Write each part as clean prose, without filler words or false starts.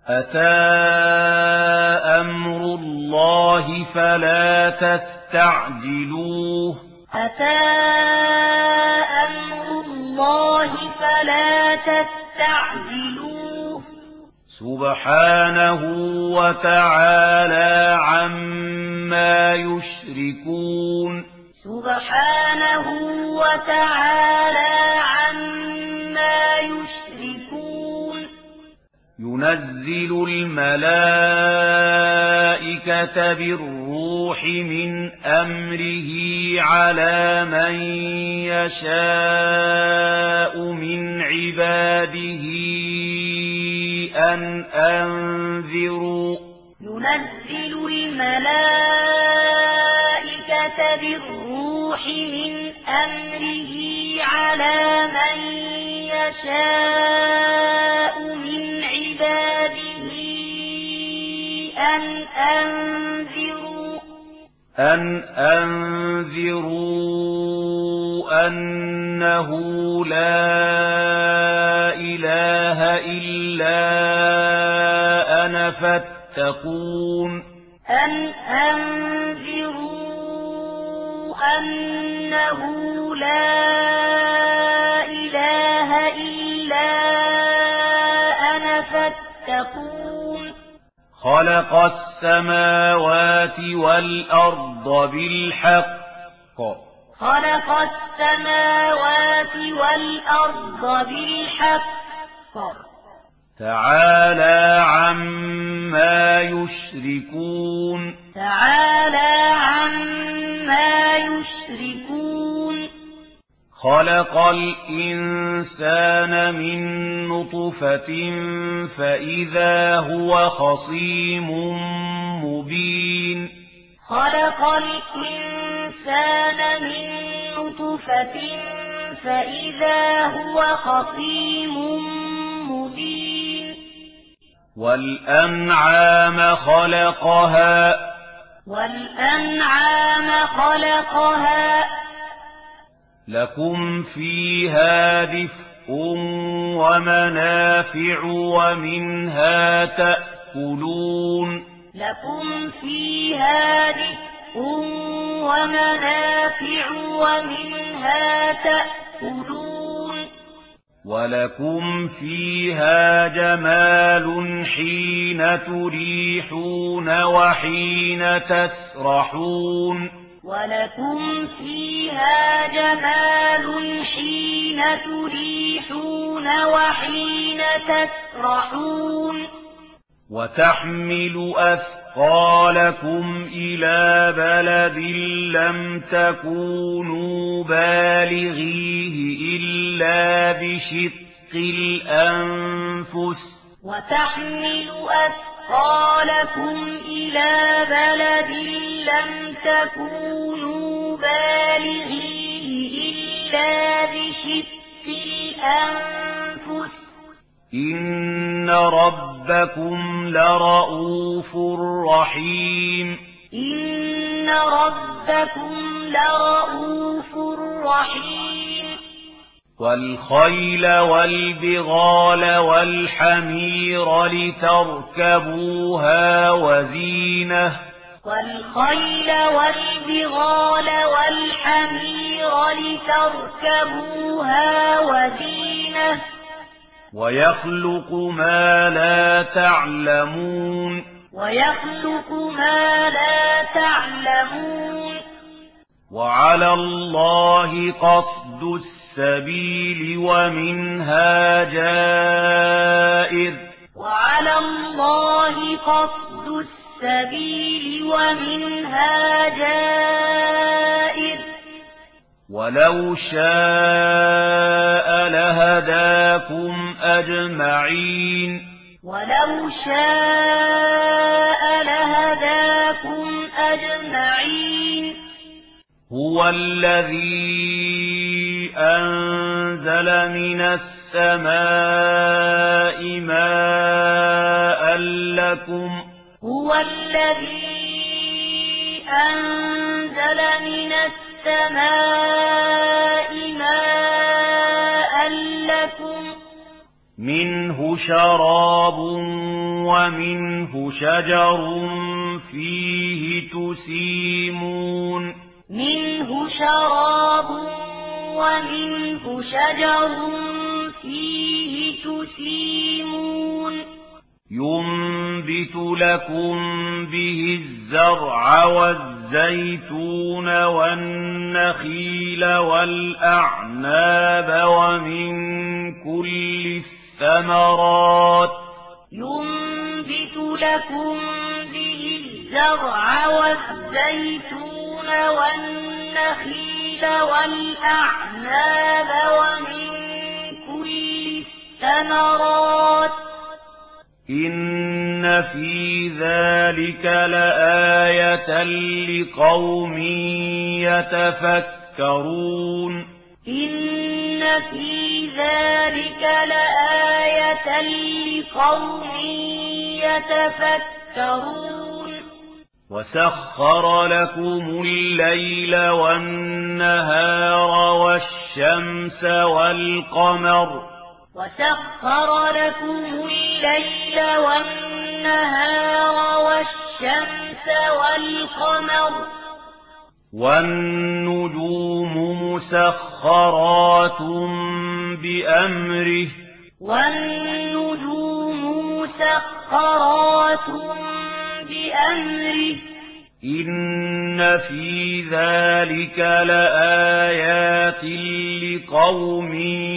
أتى أمر الله فلا تستعجلوه أتى أمر الله فلا تستعجلوه سبحانه وتعالى عما يشركون سبحانه وتعالى عما يشركون ينزل الملائكة بالروح من أمره على من يشاء من عباده أن أنذروا ينزل الملائكة بالروح من أمره على من يشاء من عباده أن أنذروا أنه لا إله إلا أنا فاتقون أن أنذروا أنه لا إله إلا أنا فاتقون خلق السماوات والأرض بالحق خلق السماوات والأرض بالحق تعالى عما يشركون تعالى عما يشركون خلق الإنسان من نطفة فإذا هو خصيم مبين خلق الإنسان من نطفة فإذا هو خصيم مبين والأنعام خلقها لكم فيها دفء ومنافع ومنها تأكلون لكم فيها دفء ومنافع ومنها تأكلون ولكم فيها جمال حين تريحون وحين تسرحون ولكم فيها جمال حين تريحون وحين تسرحون وتحمل أثقالكم إلى بلد لم تكونوا بالغيه إلا بشق الأنفس وتحمل أثقالكم إلى بلد لم تكونوا بالغيه إلا بشق الأنفس إن ربكم لرؤوف رحيم إن ربكم لرؤوف رحيم والخيل والبغال والحمير لتركبوها وزينة والخيل والبغال والحمير لتركبوها وزينة ويخلق ما لا تعلمون ويخلق ما لا تعلمون وعلى الله قصد السبيل ومنها جائر وعلى الله قصد السبيل ومنها جائر ولو شاء لهداكم أجمعين ولو شاء لهداكم أجمعين هو الذي أنزل من السماء ماء لكم هو الذي أنزل من السماء ماء لكم منه شراب ومنه شجر فيه تسيمون منه شراب ومنه شجر فيه تسيمون ينبت لكم به الزرع والزيتون والنخيل والأعناب ومن كل الثمرات ينبت لكم به الزرع والزيتون والنخيل والأعناب ومن كل الثمرات إن في ذلك لآية لقوم يتفكرون إن في ذلك لآية لقوم يتفكرون وسخر لكم الليل والنهار والشمس والقمر وسخر لكم الليل والنهار والشمس والقمر والنجوم مسخرات بأمره والنجوم مسخرات بأمره إن في ذلك لآيات لقوم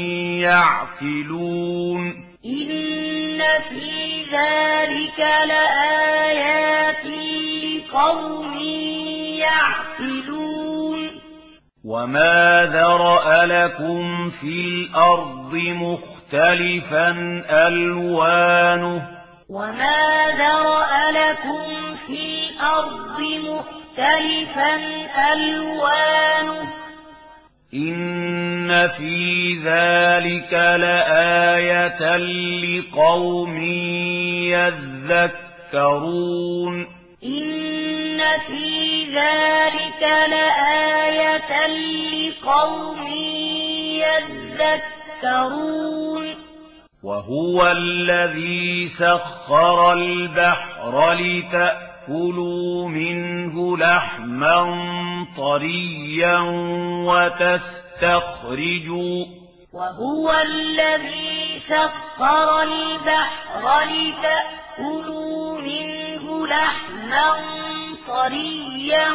يعقلون إن في ذلك لآيات لقوم يعقلون وما ذرأ لكم في الأرض مختلفا ألوانه وما ذرأ لكم في الأرض مختلفا ألوانه إن في ذلك لآية لقوم يذكرون إن في ذلك لآية لقوم يذكرون وهو الذي سخر البحر لتأكلوا منه لحما طريا وهو الذي سخر البحر لتأكلوا منه لحما طريا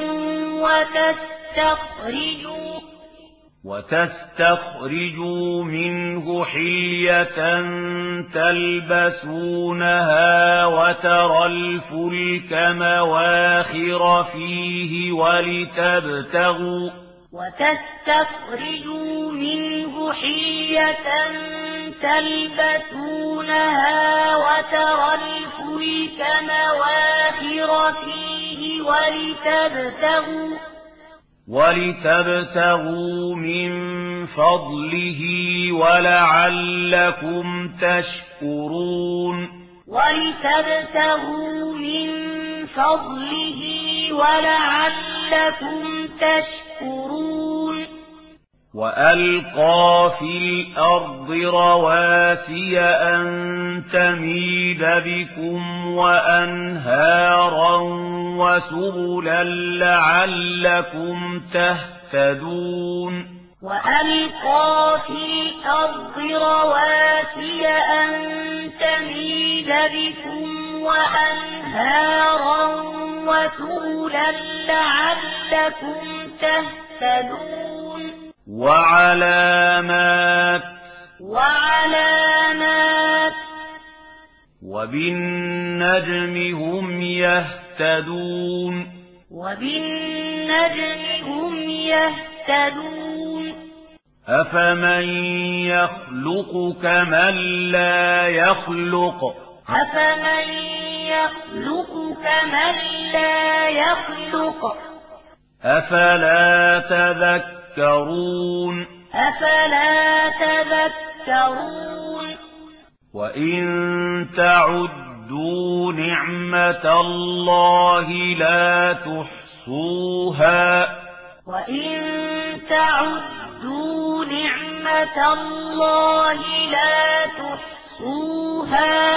وتستخرجوا منه حلية تلبسونها وترى الفلك مواخر فيه وتستخرجوا منه حلية تلبسونها وترى الفلك مواخر فيه ولتبتغوا من فضله ولعلكم تشكرون ولتبتغوا من فضله ولعلكم تشكرون وألقى في الأرض رواسي أن تميد بكم وأنهارا وسبلا لعلكم تهتدون وألقى في الأرض رواسي أن تميد بكم وأنهارا وسبلا لعلكم تهتدون وعلامات وبالنجم هم يهتدون أفمن يخلق كمن لا يخلق أفلا تذكرون وإن تعدوا نعمة الله لا تحصوها تحصوها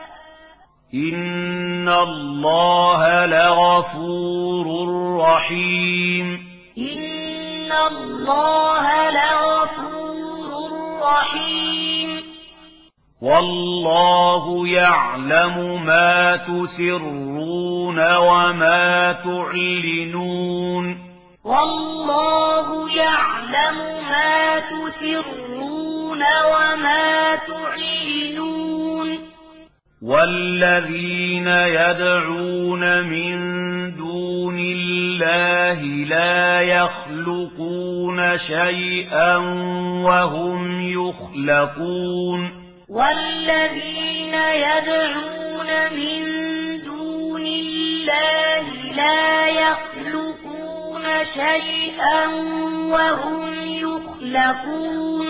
إن الله لغفور رحيم إن الله لغفور رحيم والله يعلم ما تسرون وما تعلنون والله يعلم ما تسرون وما تعلنون والذين يدعون من دون الله لا يخلقون شيئا وهم يخلقون والذين يدعون من دون الله لا يخلقون شيئا وهم يخلقون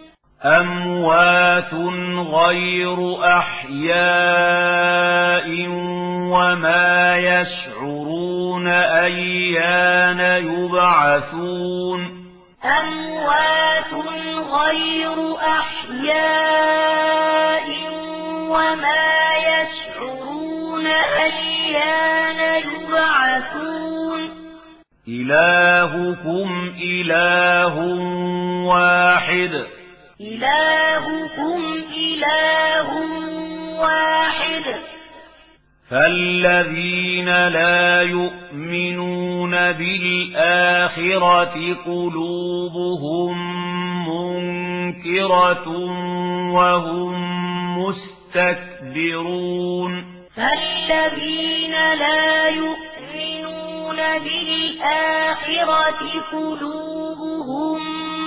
أموات غير أحياء وما يشعرون أيان يبعثون أموات غير أحياء وما يشعرون أيان يبعثون إلهكم إله واحد إلهكم إله واحد فالذين لا يؤمنون بالآخرة قلوبهم منكرة وهم مستكبرون فالذين لا يؤمنون بالآخرة قلوبهم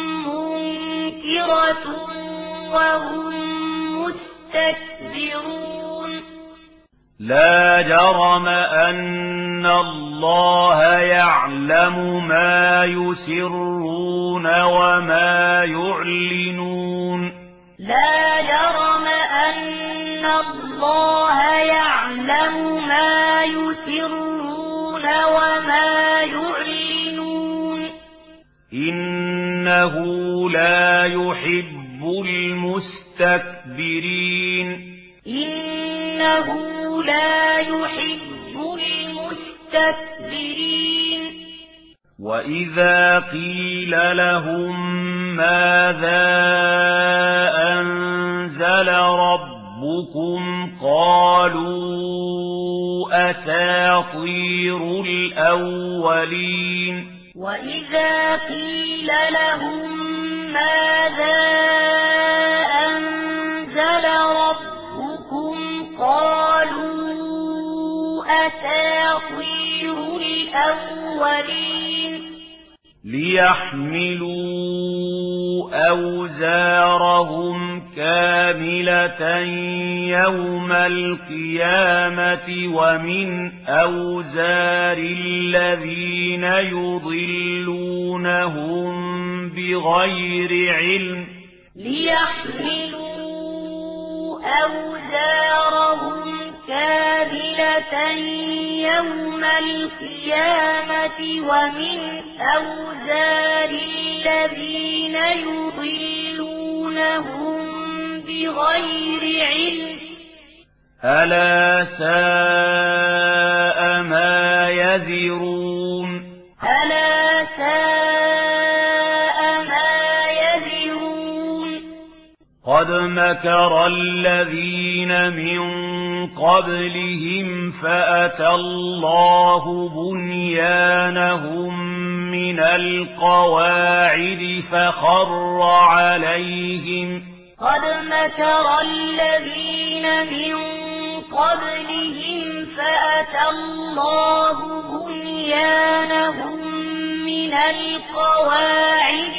منكرة وهم مستكبرون لا جرم أن الله يعلم ما يسرون وما يعلنون لا جرم أن الله يعلم ما يسرون وما يعلنون إنه لا يحب المستكبرين إنه لا يحب المستكبرين وإذا قيل لهم ماذا أنزل ربكم قالوا أساطير الأولين وإذا قيل لهم ماذا أنزل ربكم قالوا أساطير الأولين ليحملوا أوزارهم كاملة يوم القيامة ومن أوزار الذين يضلونهم بغير علم ليحملوا أوزارهم كاملة يوم القيامة ومن أوزار الذين يضلونهم بغير علم ألا ساء ما يزرون ألا ساء ما يزرون قد مكر الذين من قبلهم فأتى الله بنيانهم من القواعد فخر عليهم قد مكر الذين من قبلهم فأتى الله بنيانهم من القواعد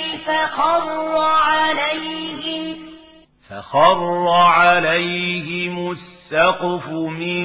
فخر عليهم السقف من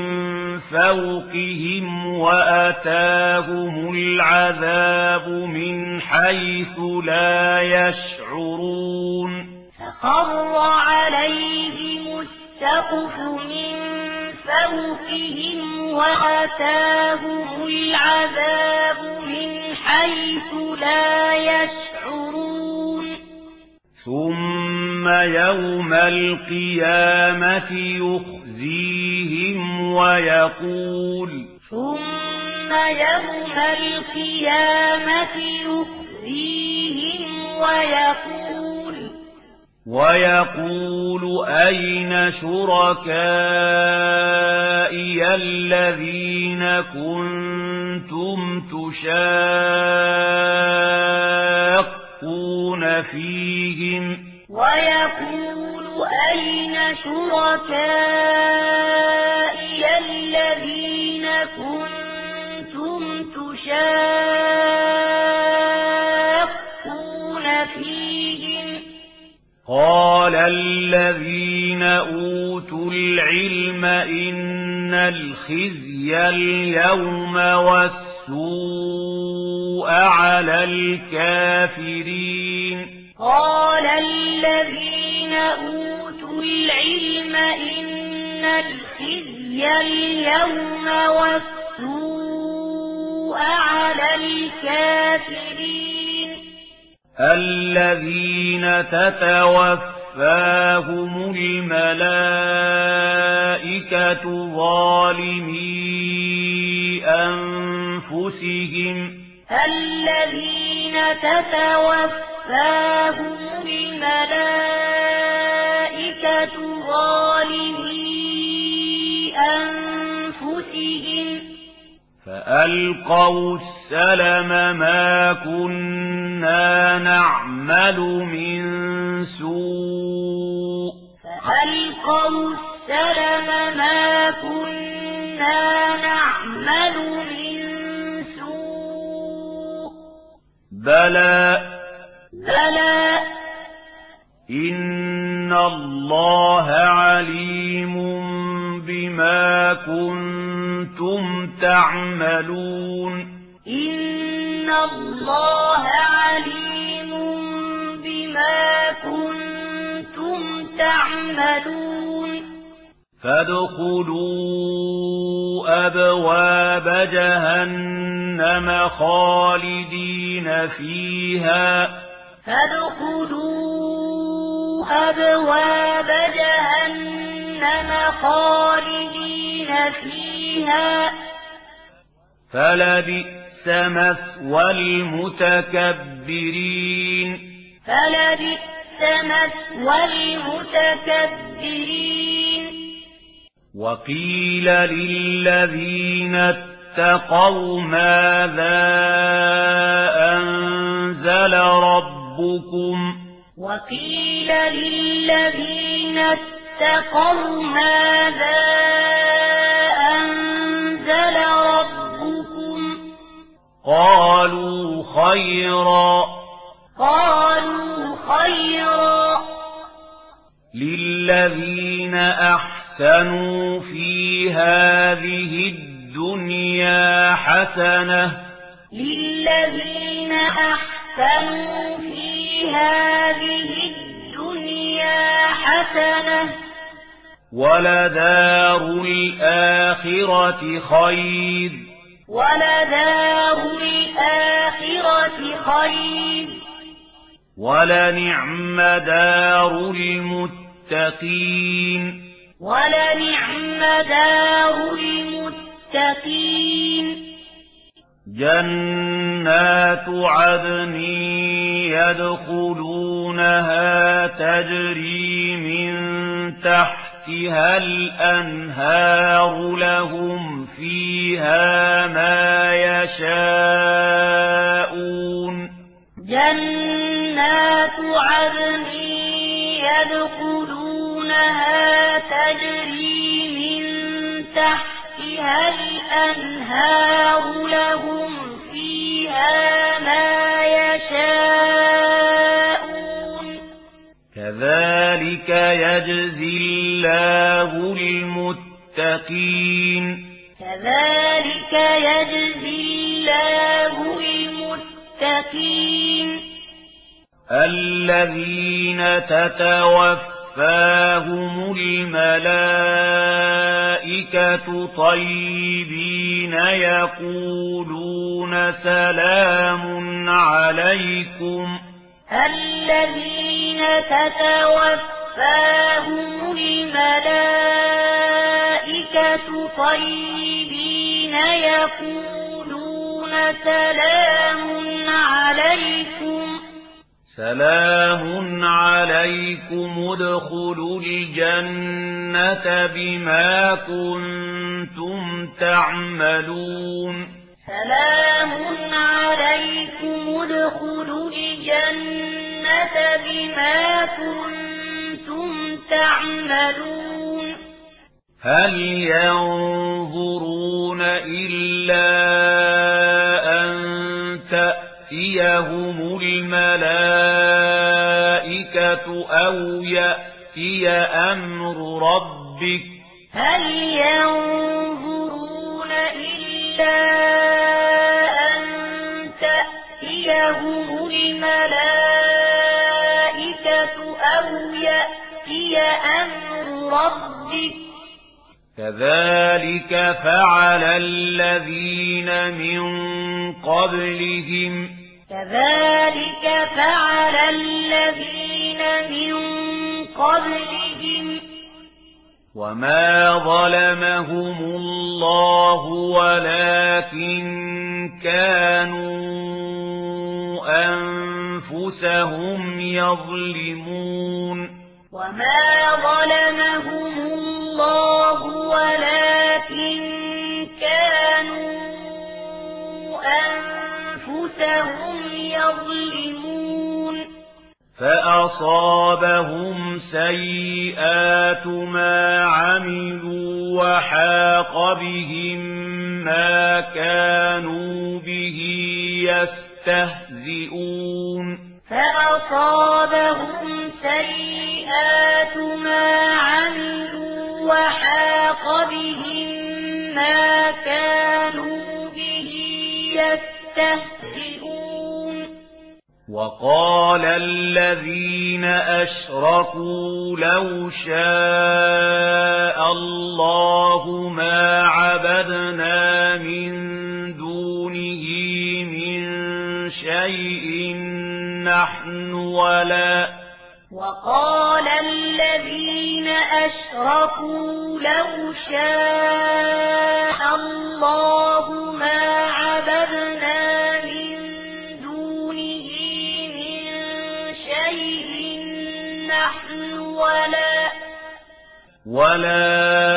فوقهم وأتاهم العذاب من حيث لا يشعرون فخر عليهم السقف من فوقهم وأتاهم العذاب من حيث لا يشعرون ثم يوم القيامة يخزيهم ويقول أين شركائي الذين كنتم تشاقون فيهم قال الذين أوتوا العلم إن الخزي اليوم والسوء على الكافرين الذين تتوفاهم الملائكة ظالمي أنفسهم فألقوا السلم ما كنا نعمل من سوء بلى إن الله عليم بما كنتم تعملون فادخلوا أبواب جهنم خالدين فيها فلبئس مثوى المتكبرين وقيل للذين اتقوا ماذا أنزل ربكم قالوا خيرا للذين أحسنوا في هذه الدنيا حسنة ولدار الآخرة خير ولنعم دار المتقين جنات عدن يدخلونها تجري من تحتها الأنهار لهم فيها ما يشاءون جنات عدن يدخلونها تجري من تحتها الأنهار لهم فيها ما يشاءون كذلك يجزي الله المتقين الذين تتوفاهم الملائكة طيبين يقولون سلام عليكم الذين تتوفاهم الملائكة طيبين يقولون سلام عليكم ادخلوا الجنة بما كنتم تعملون سلام عليكم ادخلوا الجنة بما كنتم تعملون هل ينظرون إلا أن تأتيهم الملائكة أو يأتي أمر ربك هل ينظرون إلا أن تأتيهم الملائكة أو يأتي أمر ربك كذلك فعل الذين من قبلهم وما ظلمهم الله ولكن كانوا أنفسهم يظلمون وما ظلمهم الله ولكن كانوا أنفسهم يظلمون فأصابهم سيئات ما عملوا وحاق بهم ما كانوا به يستهزئون فأصابهم سيئات ما عملوا وحاق بهم ما كانوا به يستهزئون وقال الذين أشركوا لو شاء الله ما عبدنا من دونه من شيء نحن وقال الذين أشركوا لو شاء الله ما عبدنا من دونه من شيء نحن ولا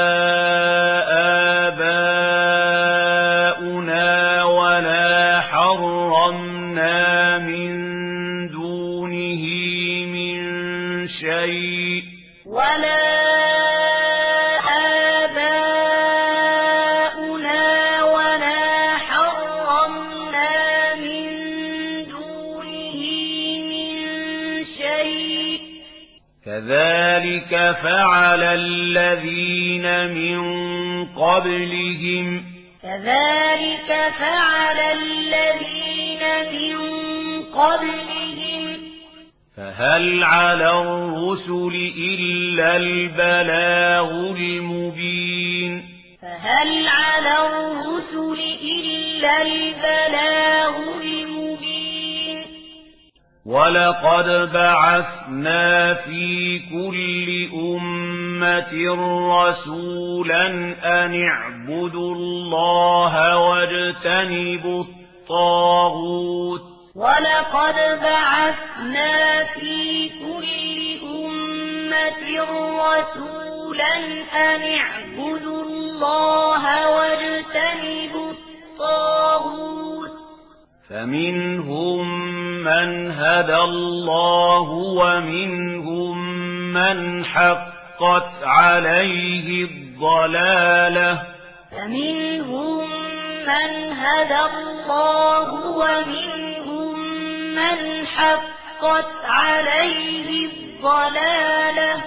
آباؤنا ولا حرمنا من دونه من شيء ولا آباؤنا ولا حرمنا من دونه من شيء كذلك فعل الذين من قبلهم فهل على الرسل إلا البلاغ المبين ولقد بعثنا في كل أمة رسولا أن اعبدوا الله واجتنبوا الطاغوت ولقد بعثنا في كل أمة رسولا أن اعبدوا الله واجتنبوا الطاغوت فمنهم من هدى الله ومنهم من حقت عليه الضلالة من حقت عليه الضلالة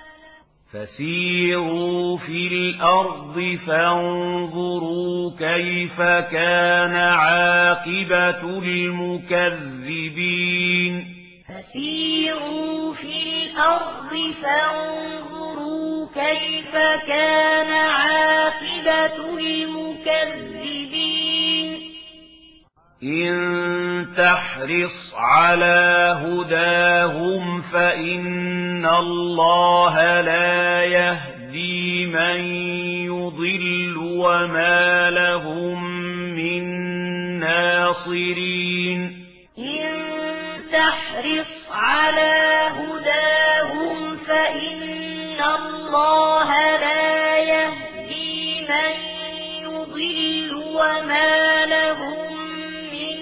فسيروا في الأرض فانظروا كيف كان عاقبة المكذبين فسيروا في الأرض فانظروا كيف كان عاقبة المكذبين إن تحرص على هداهم فإن الله لا يهدي من يضل وما لهم من ناصرين إن تحرص على هداهم فإن الله لا يهدي من يضل وما لهم من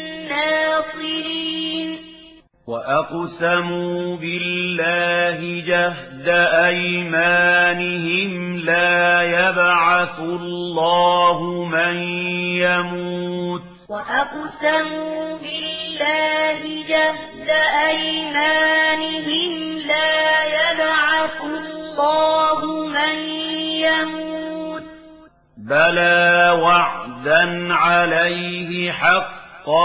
ناصرين وأقسموا بالله جهد أيمانهم لا يبعث الله من يموت وأقسموا بالله جهد أيمانهم لا يبعث الله من يموت بلى وعدا عليه حقا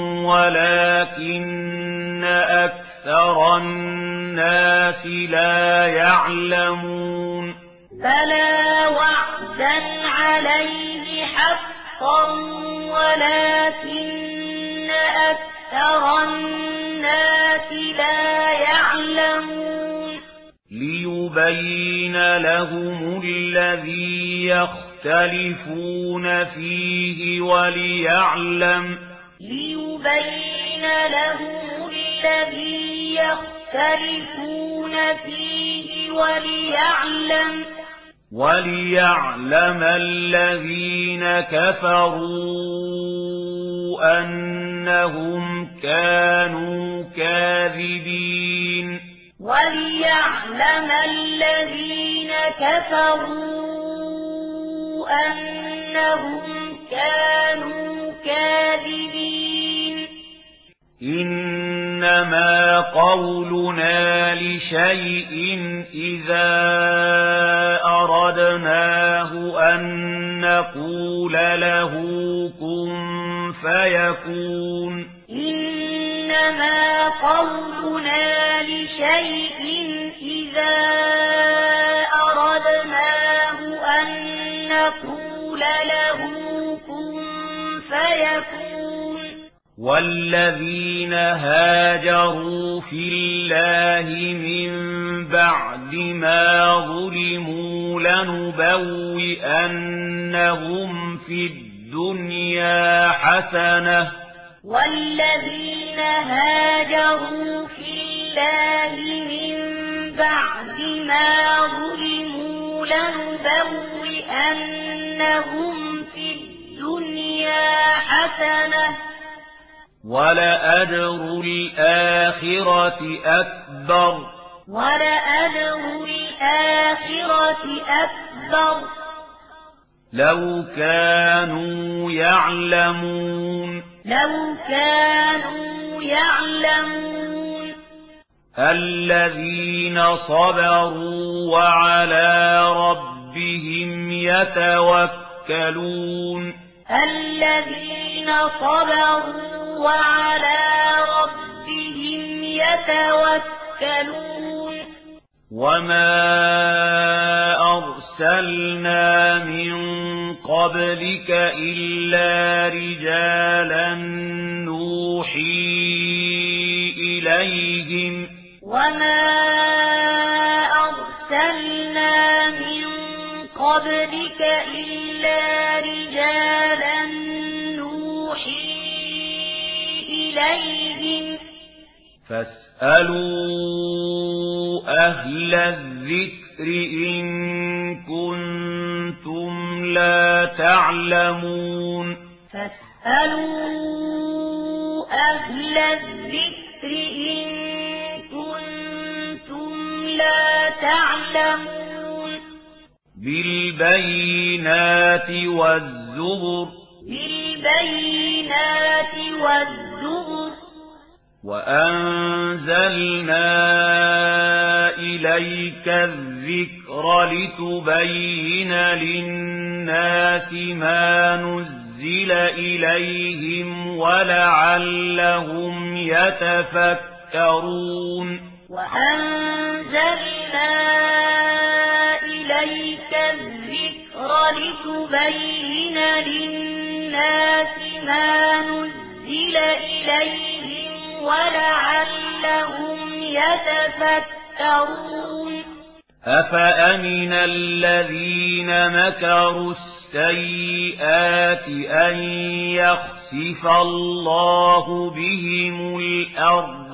ولكن أكثر الناس لا يعلمون بلى وعدا عليه حقا ولكن أكثر الناس لا يعلمون ليبين لهم الذي يختلفون فيه وليعلم الذي يختلفون فيه وليعلم الذين كفروا أنهم كانوا كاذبين وليعلم الذين كفروا أنهم كانوا كاذبين إنما قولنا لشيء إذا أردناه أن نقول له كن فيكون إنما قولنا لشيء إذا أردناه أن نقول له كن فيكون والذين هاجروا في الله من بعد ما ظلموا لنبوئنهم في الدنيا حسنة والذين هاجروا في الله من بعد ما ظلموا لنبوئنهم في الدنيا حسنة ولأجر الآخرة أكبر لو كانوا يعلمون الذين صبروا وعلى ربهم يتوكلون الذين صبروا وعلى ربهم يتوكلون وما أرسلنا من قبلك إلا رجالا نوحي إليهم وما أرسلنا من قبلك إلا رجالا نوحي إليهم فاسألوا أهل الذكر إن كنتم لا تعلمون فاسألوا أهل الذكر إن كنتم لا تعلمون بالبينات والزبر وأنزلنا إليك الذكر لتبين للناس ما نزل إليهم ولعلهم يتفكرون وأنزلنا إليك الذكر لتبين للناس ما نزل إليهم ولعلهم يتفكرون أفأمن الذين مكروا السيئات أن يخسف الله بهم الأرض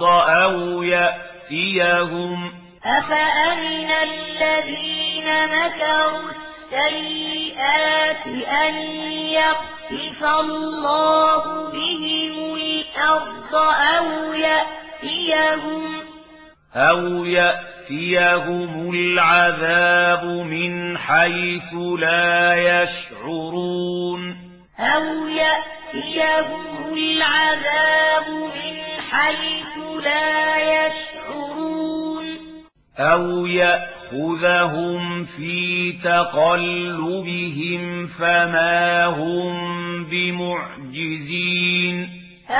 أفأمن الذين مكروا السيئات أن يخسف الله بهم الأرض أو يأتيهم العذاب من حيث لا يشعرون أو يأخذهم في تقلبهم فما هم بمعجزين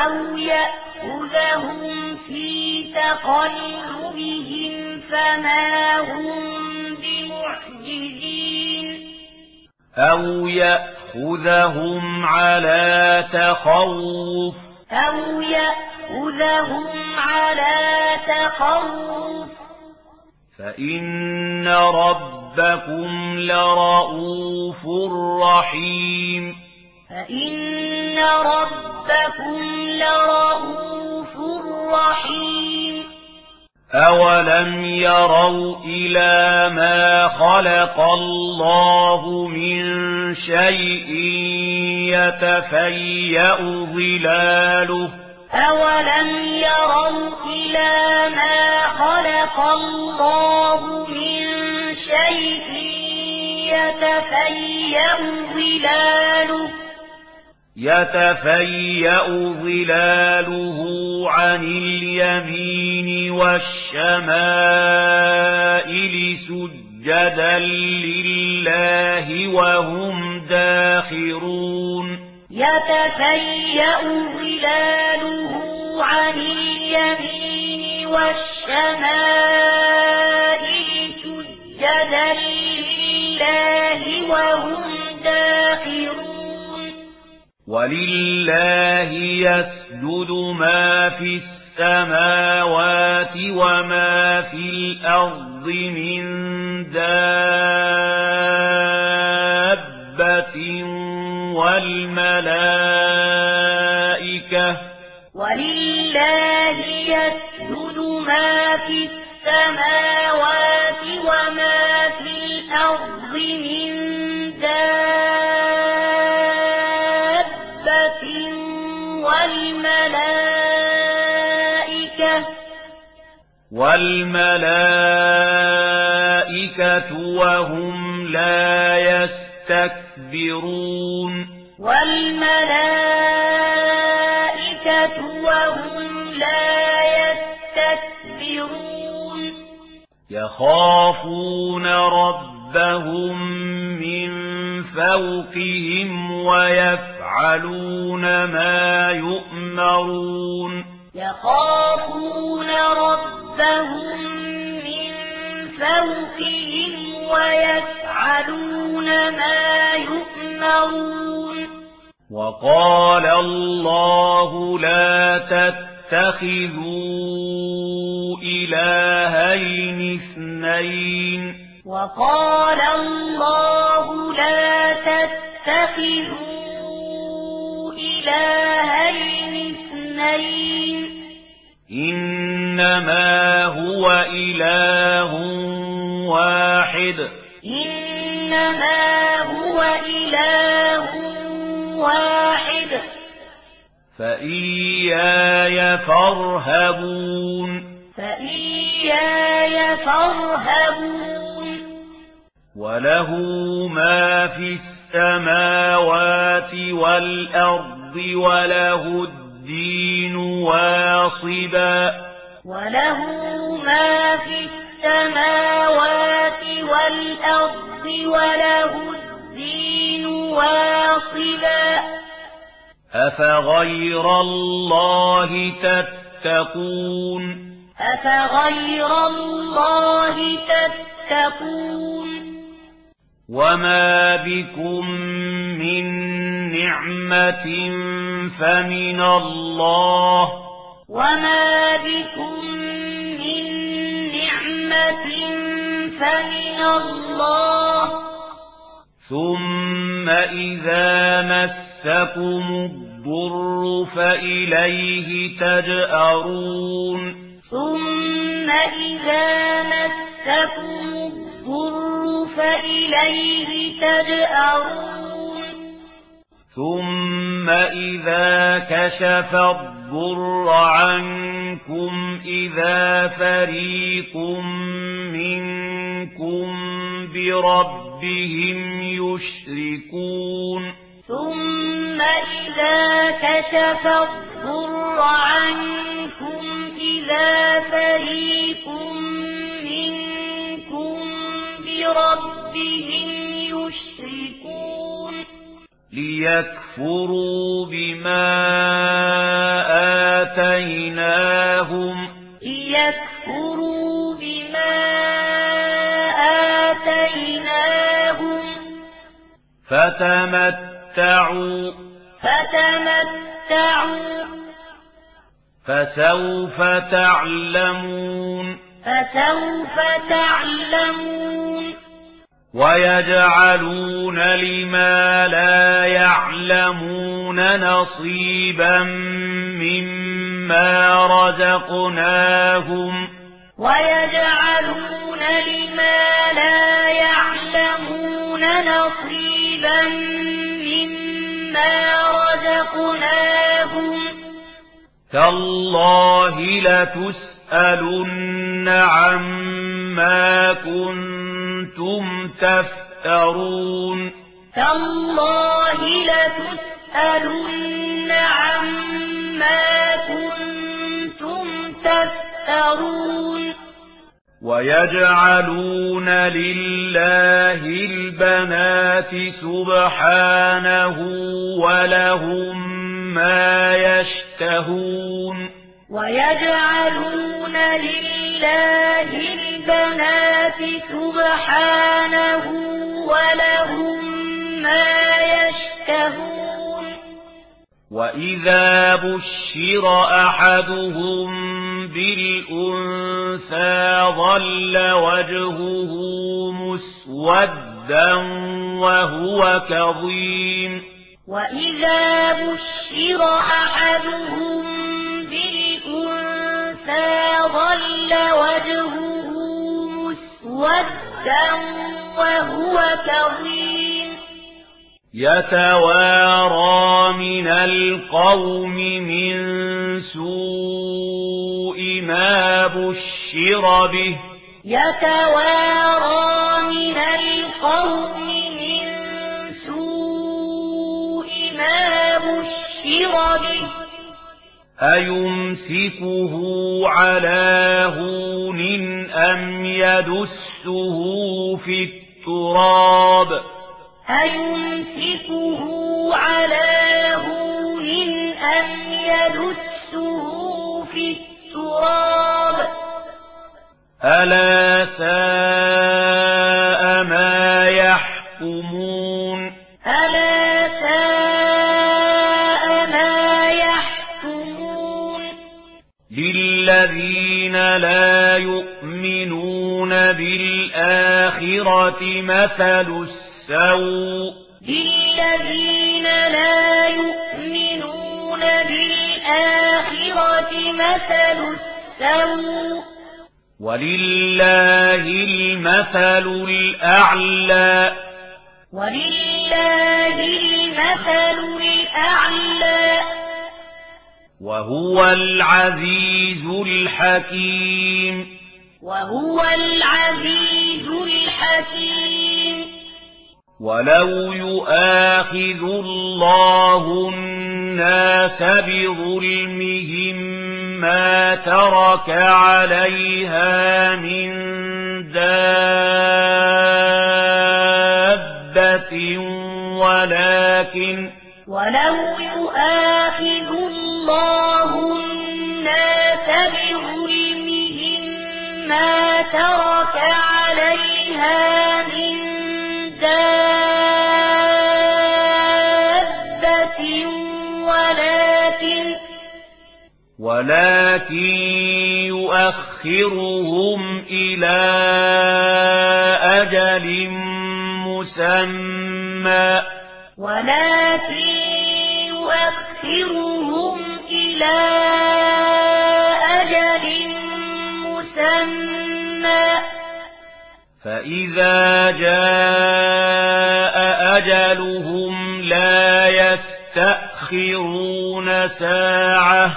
أو يأخذهم على تخوف فإن ربكم لرؤوف رحيم أولم يروا إلى ما خلق الله من شيء يتفيأ ظلاله عن اليمين والشمائل سجدا لله وهم داخرون ولله يسجد ما في السماوات وما في الأرض من دابة والملائكة وهم لا يستكبرون يخافون ربهم من فوقهم ويفعلون ما يؤمرون وقال الله لا تتخذوا إلهين اثنين إنما هو إله واحد فإياي فارهبون وله ما في السماوات والأرض وله الدين واصبا أفغير الله تتقون وما بكم من نعمة فمن الله وما بكم من نعمة فمن الله ثم إذا مسكم الضر فإليه تجأرون ثم إذا مسكم الضر فإليه تجأرون ثم إذا كشف الضر عنكم إذا فريق منكم بربهم يشركون ثم إذا كشف الضر عنكم إذا فريق منكم بربهم يشركون ليكفروا بما آتيناهم فتمتعوا فسوف تعلمون ويجعلون لما لا يعلمون نصيبا مما رزقناهم تالله لتسألن عما كنتم تفترون ويجعلون لله البنات سبحانه ولهم ما يشتهون وإذا بشر أحدهم بالأنثى ظل وجهه مسودا وهو كظيم وإذا بشر أحدهم بالأنثى ظل وجهه مسودا وهو كظيم يتوارى من القوم من سوء ما بشر به أيمسكه على هون أم يدسه في التراب ألا ساء ما يحكمون للذين لا يؤمنون بالآخرة مثل السوء ولله المثل الأعلى وهو العزيز الحكيم ولو يؤاخذ الله الناس بظلمهم ما ترك عليها من دابة ولو يؤاخذ الله الناس بظلمهم ما ترك عليها من دابة ولكن يؤخرهم إلى أجل مسمى فإذا جاء أجلهم لا يستأخرون ساعة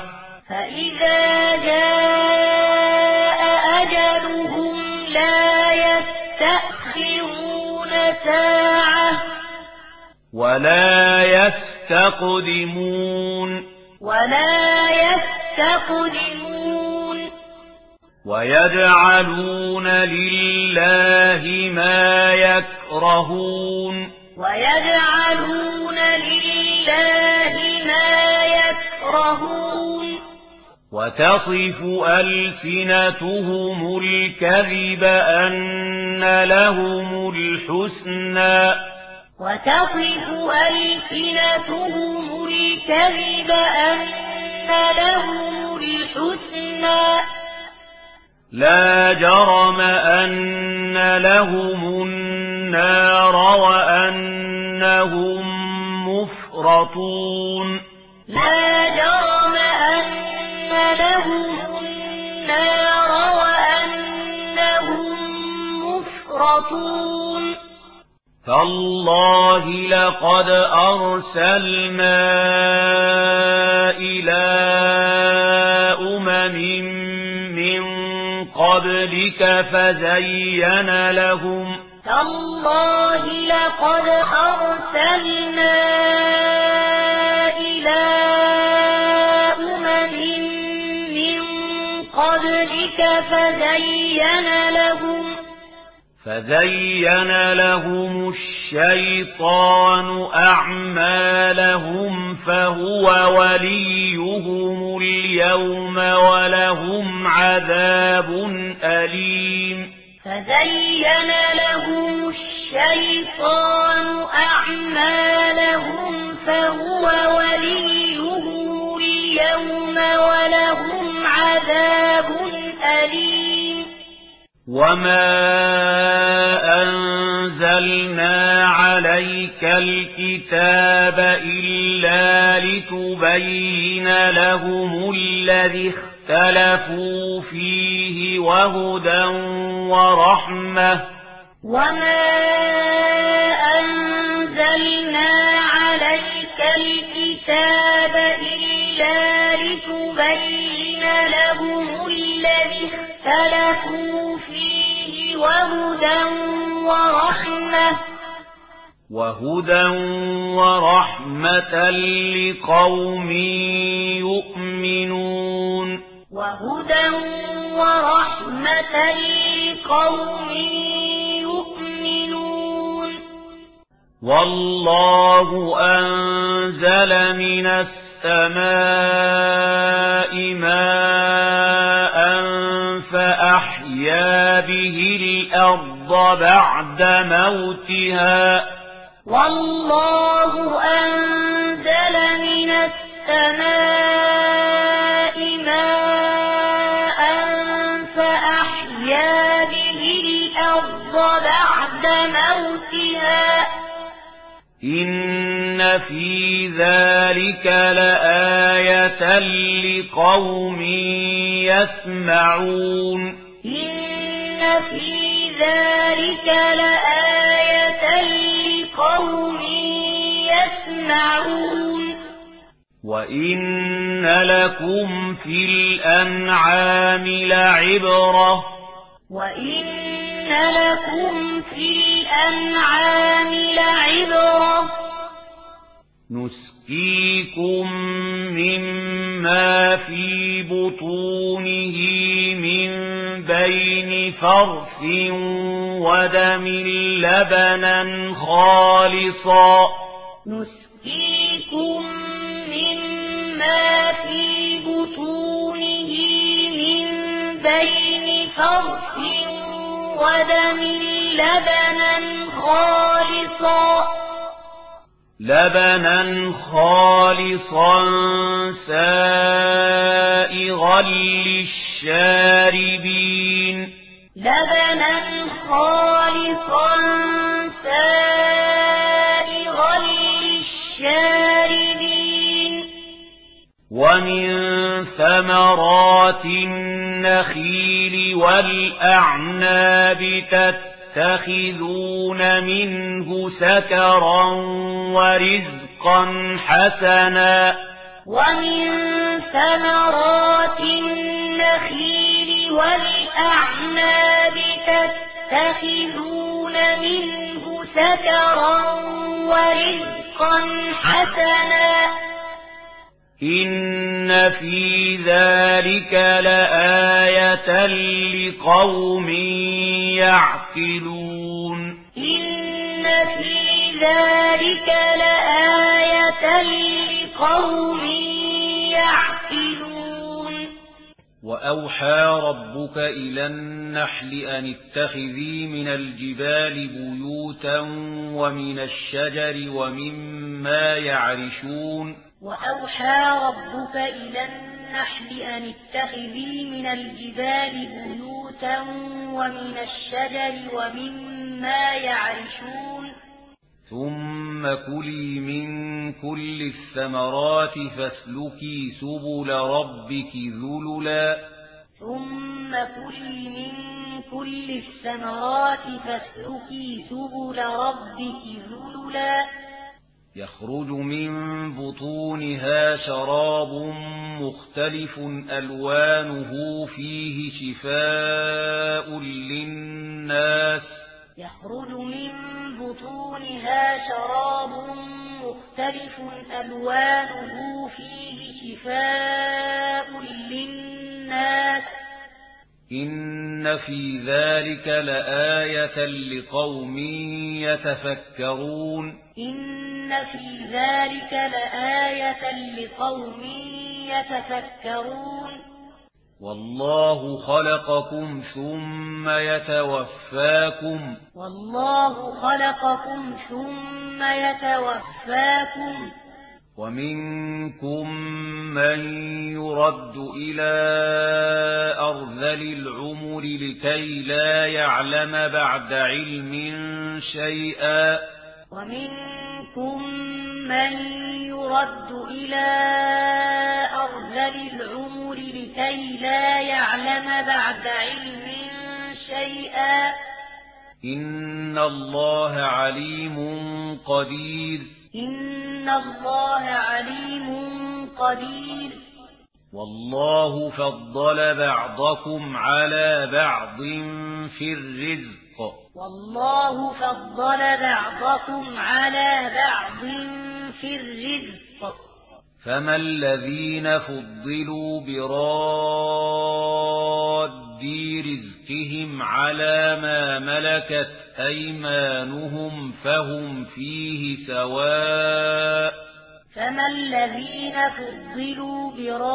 ولا يستقدمون ويجعلون لله ما يكرهون وتصف ألسنتهم الكذب أن لهم الحسنى لا جرم أن لهم النار وأنهم مفرطون تالله لقد أرسلنا إلى أمم من قبلك فزين لهم الشيطان أعمالهم فهو وليهم اليوم ولهم عذاب أليم وما أنزلنا عليك الكتاب إلا لتبين لهم الذي اختلفوا فيه وهدى ورحمة وهدى ورحمة لقوم يؤمنون والله أنزل من السماء ماء فأحيا به الأرض بعد موتها إن في ذلك لآية لقوم يسمعون وإن لكم في الأنعام لعبرة نسقيكم مما في بطونه من بين فرث ودم لبنا خالصا لبنا خالصا سائغا للشاربين لبنا خالصا سائغا للشاربين ومن ثمرات النخيل والأعناب تتخذون منه سكرا ورزقا حسنا ومن ثمرات النخيل والأعناب تتخذون منه سكرا ورزقا حسنا إن في ذلك لآية لقوم يعقلون إن في ذلك لآية لقوم يعقلون وأوحى ربك إلى النحل أن اتخذي من الجبال بيوتا ومن الشجر ومما يعرشون وأوحى ربك إلى النحل أن اتخذي من الجبال بيوتا ومن الشجر ومما يعرشون ثم كلي من كل الثمرات فاسلكي سبل ربك ذللا ثم كلي من كل الثمرات فاسلكي سبل ربك ذللا يخرج من بطونها شراب مختلف ألوانه فيه شفاء للناس يخرج من بطونها شراب مختلف ألوانه فيه شفاء للناس إن في ذلك لآية لقوم يتفكرون إن في ذلك لآية لقوم يتفكرون والله خلقكم ثم يتوفاكم والله خلقكم ثم يتوفاكم ومنكم من يرد إلى أرذل العمر لكي لا يعلم بعد علم شيئا ومنكم من يرد إلى أرذل العمر لكي لا يعلم بعد علم شيئا إن الله عليم قدير إن الله عليم قدير والله فضل بعضكم على بعض في الرزق والله فضل بعضكم على بعض في الرزق فما الذين فضلوا براد رزقهم على ما ملكت أيمانهم فهم فيه سواء فما الذين فضلوا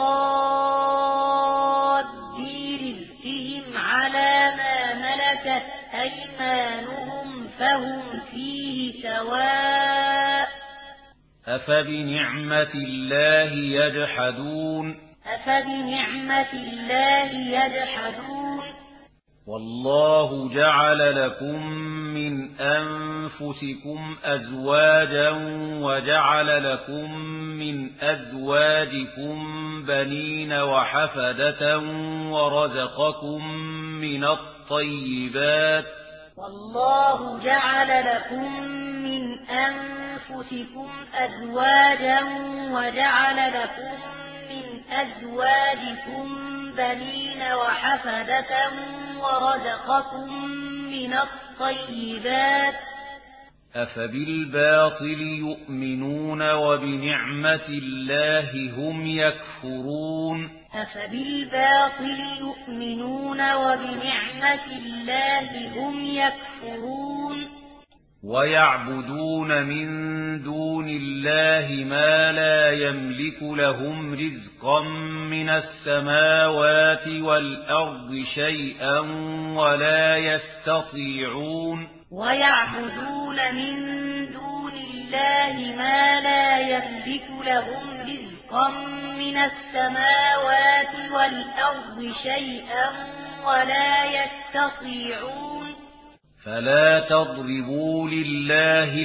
براد رزقهم على ما ملكت أيمانهم فهم فيه سواء أفبنعمة الله يجحدون أفبنعمة الله يجحدون والله جعل لكم من أنفسكم أزواجا وجعل لكم من أزواجكم بنين وحفدة ورزقكم من الطيبات والله جعل لكم من أنفسكم أزواجا وجعل لكم من أزواجكم بنين وحفدة ورزقكم من الطيبات أفبالباطل يؤمنون وبنعمة الله هم يكفرون أفبالباطل يؤمنون وبنعمة الله هم يكفرون ويعبدون من دون الله ما لا يملك لهم رزقا من السماوات والأرض شيئا ولا يستطيعون ويعبدون من دون الله الله ما لا يملك لهم رزقا من السماوات والأرض شيئا ولا يستطيعون فلا تضربوا لله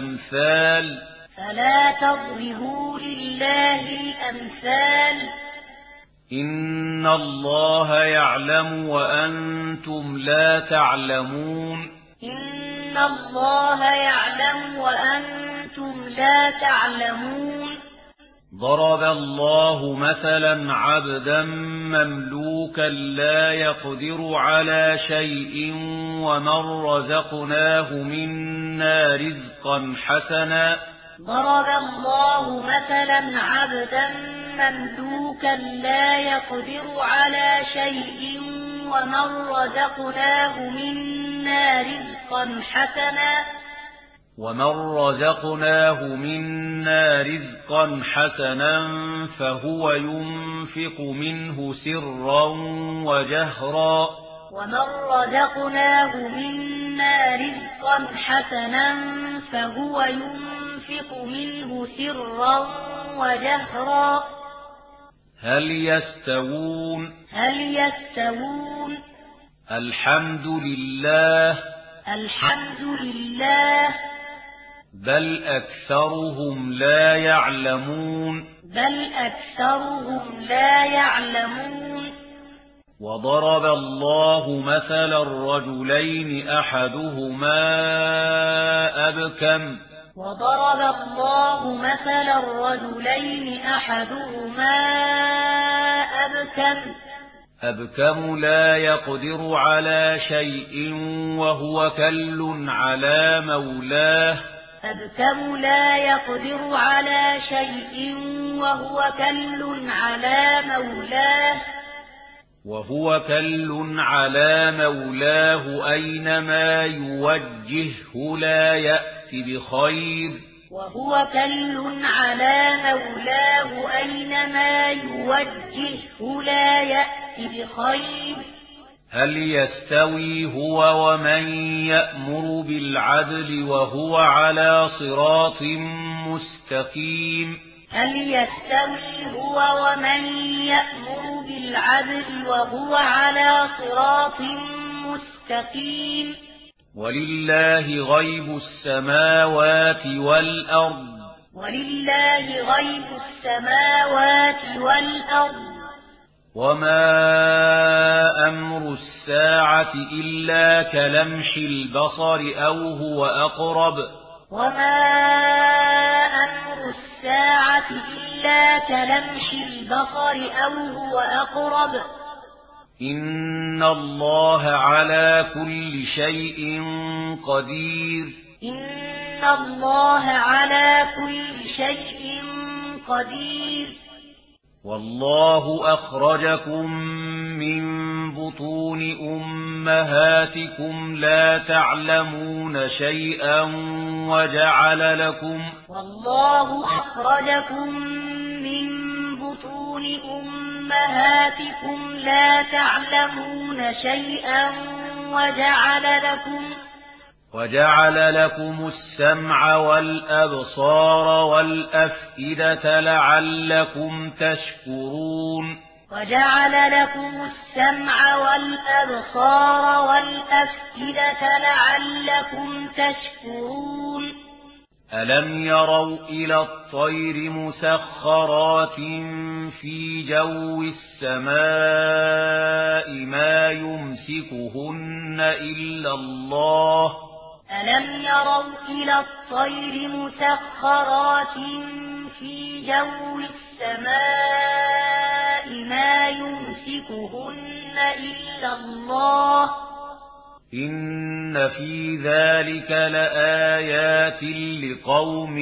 الأمثال إن الله يعلم وأنتم لا تعلمون إن الله يعلم وأنتم لا تعلمون ضرب الله مثلا عبدا مملوكا لا يقدر على شيء ومن رزقناه منا رزقا حسنا ضرب الله مثلا عبدا مملوكا لا يقدر على شيء ومن رزقناه منا رزقا حسنا فهو ينفق منه سرا وجهرا هل يستوون الحمد لله بل أكثرهم لا يعلمون وضرب الله مثلا رجلين أحدهما أبكم لا يقدر على شيء وهو كل على مولاه أينما يوجهه لا يأتي بخير هل يستوي هو ومن يأمر بالعدل وهو على صراط مستقيم ولله غيب السماوات والأرض وما أمر الساعة إلا كلمح البصر أو هو أقرب إن الله على كل شيء قدير والله أخرجكم من بطون أمهاتكم لا تعلمون شيئا وجعل لكم السمع والأبصار والأفئدة لعلكم تشكرون ألم يروا إلى الطير مسخرات في جو السماء ما يمسكهن إلا الله إن في ذلك لآيات لقوم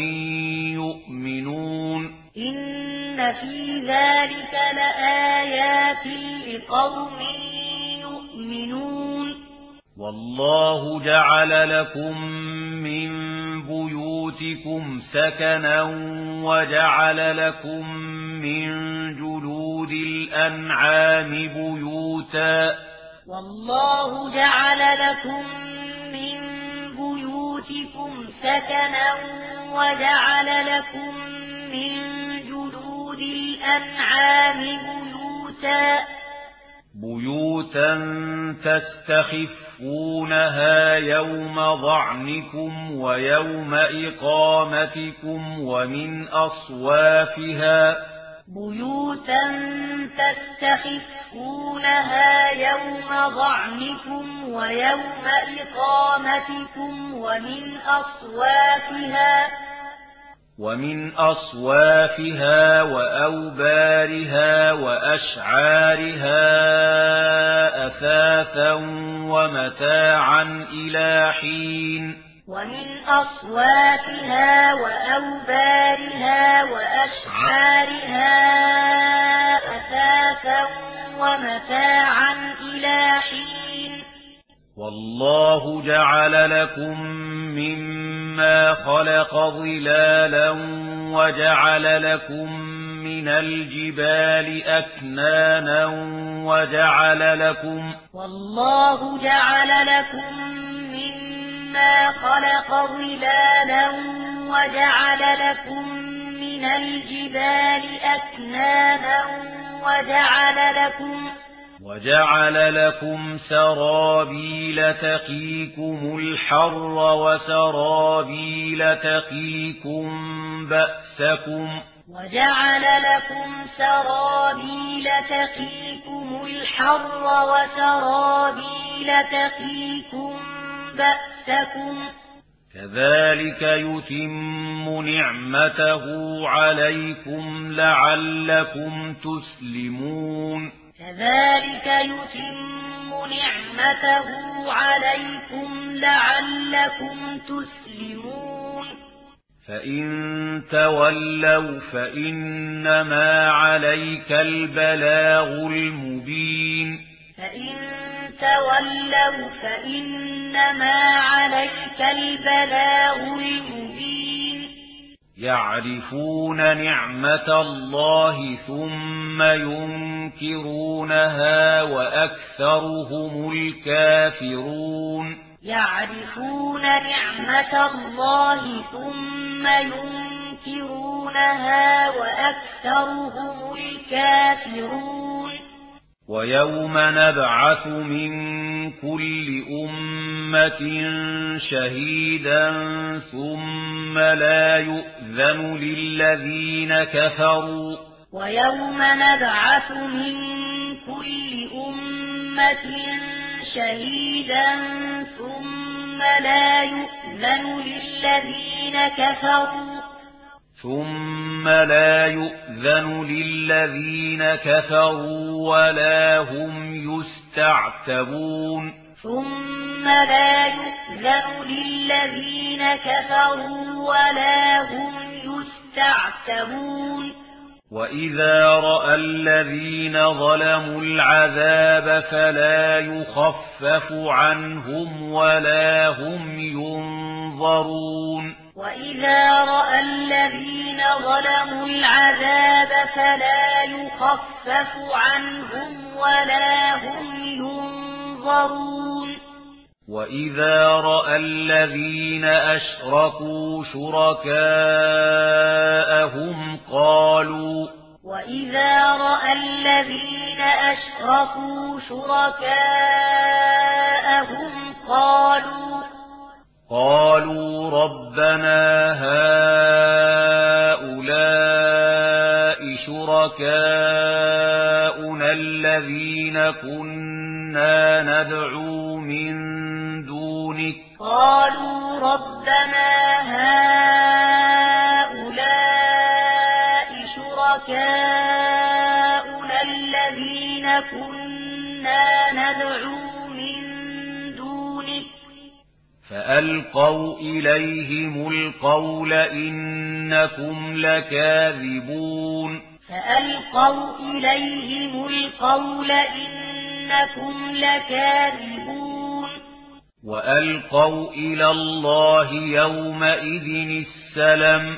يؤمنون والله جعل لكم من بيوتكم سكنا وجعل لكم من جلود الأنعام بيوتا بيوتكم سكنا وجعل لكم من جلود الأنعام بيوتا تستخفونها يوم ضعنكم ويوم إقامتكم ومن أصوافها وأوبارها وأشعارها أثاثا ومتاعا إلى حين والله جعل لكم مما خلق ظلالا وجعل لكم من الجبال أكنانا وجعل لكم سرابيل تقيكم الحر وسرابيل تقيكم بأسكم كذلك يتم نعمته عليكم لعلكم تسلمون فإن تولوا فإنما عليك البلاغ المبين يعرفون نعمة الله ثم ينكرونها وأكثرهم الكافرون ويوم نبعث من كل أمة شهيدا ثم لا يؤذن للذين كفروا ولا هم يستعتبون وإذا رأى الذين ظلموا العذاب فلا يخفف عنهم ولا هم ينظرون وإذا رأى الذين أشركوا شركاءهم قالوا ربنا هؤلاء شركاؤنا الذين كنا ندعو من دونك فألقوا إليهم القول إنكم لكاذبون وألقوا إلى الله يومئذ السلم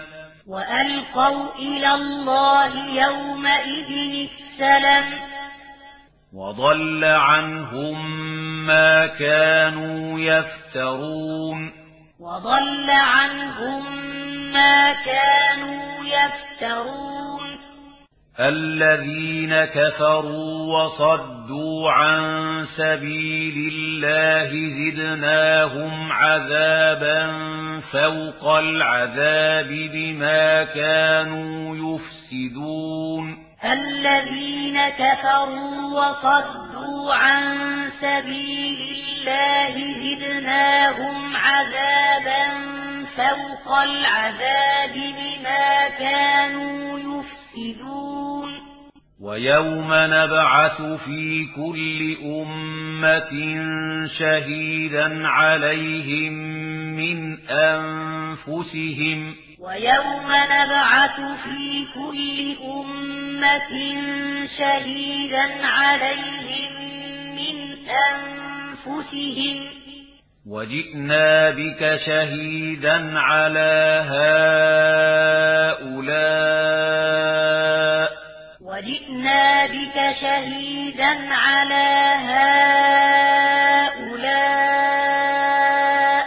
وضل عنهم ما كانوا يفترون وضل عنهم ما كانوا يفترون الذين كفروا وصدوا عن سبيل الله زدناهم عذابا فوق العذاب بما كانوا يفسدون الذين كفروا وصدوا عن سبيل الله زدناهم عذابا فوق العذاب بما كانوا يفسدون ويوم نبعث في كل أمة شهيدا عليهم من أنفسهم ويوم نبعث في كل أمة شهيدا عليهم من أنفسهم وجئنا بك شهيدا على هؤلاء وجئنا بك شهيدا على هؤلاء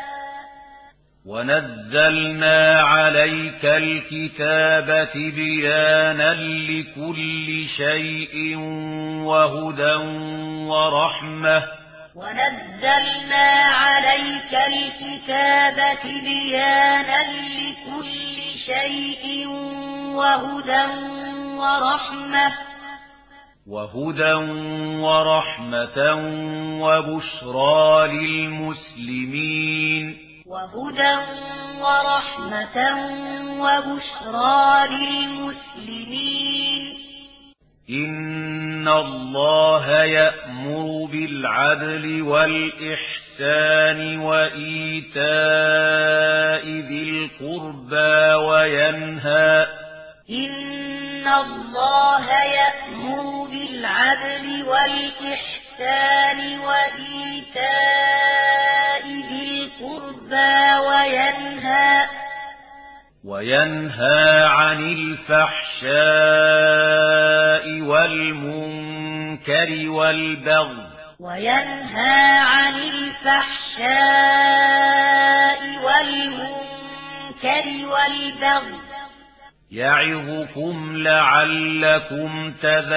ونزلنا عليك الكتاب تبيانا لكل شيء وهدى ورحمة ونزلنا عليك الكتاب تبيانا لكل شيء وهدى ورحمة وبشرى للمسلمين إن الله يأمر بالعدل والإحسان وإيتاء ذي القربى إن الله يأمر بالعدل والإحسان وإيتاء ذي القربى وينهى عن الفحشاء والمنكر والبغي يعظكم لعلكم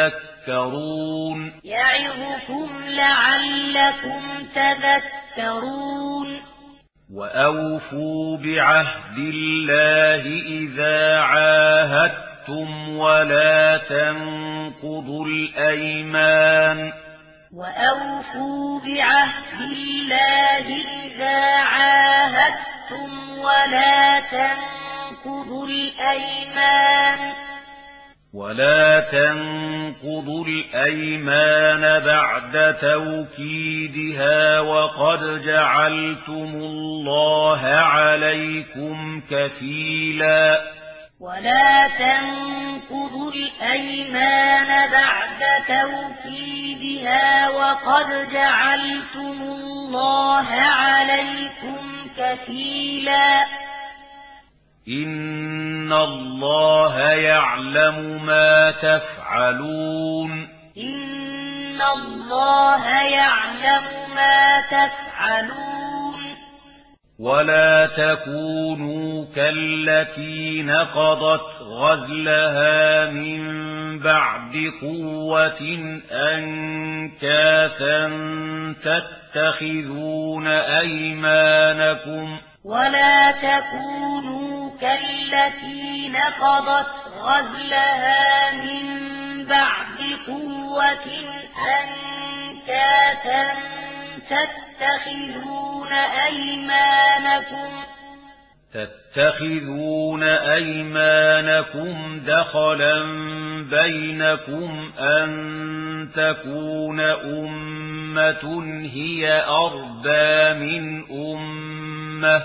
تذكرون وأوفوا بعهد الله إذا عاهدتم ولا تنقضوا الأيمان بعد توكيدها وقد جعلتم الله عليكم كفيلا إن الله يعلم ما تفعلون ولا تكونوا كالتي نقضت غزلها من بعد قوة أنكاثا تتخذون أيمانكم دخلا بينكم أن تكون أمة هي أربى من أمة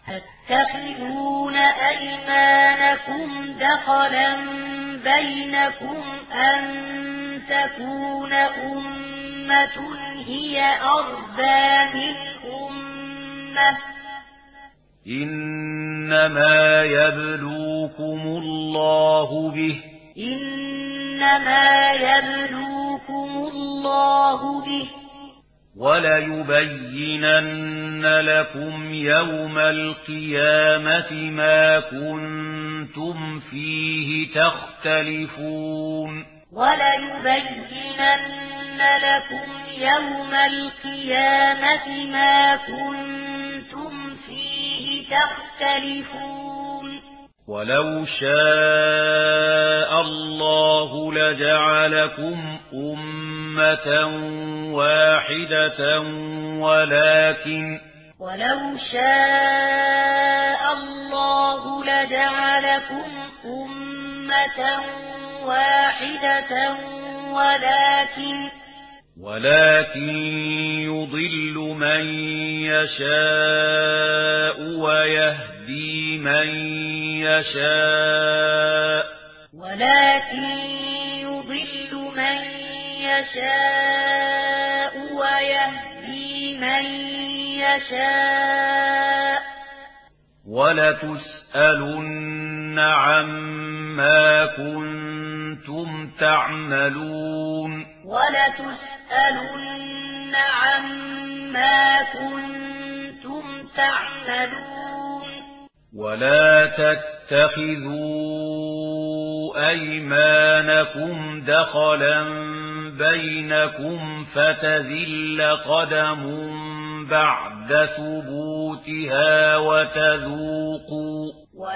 إنما يبلوكم الله به وليبينن لكم يوم القيامة ما كنتم فيه تختلفون وليبينن لكم يوم القيامة ما كنتم فيه تختلفون ولو شاء الله لجعلكم أمة واحدة ولو شاء الله لجعلكم أمة واحدة ولكن يضل من يشاء ويهدي من يشاء ولتسألن عما كنتم تعملون ولا تتخذوا أيمانكم دخلا بينكم فتزل قدم بعد ثبوتها وتذوقوا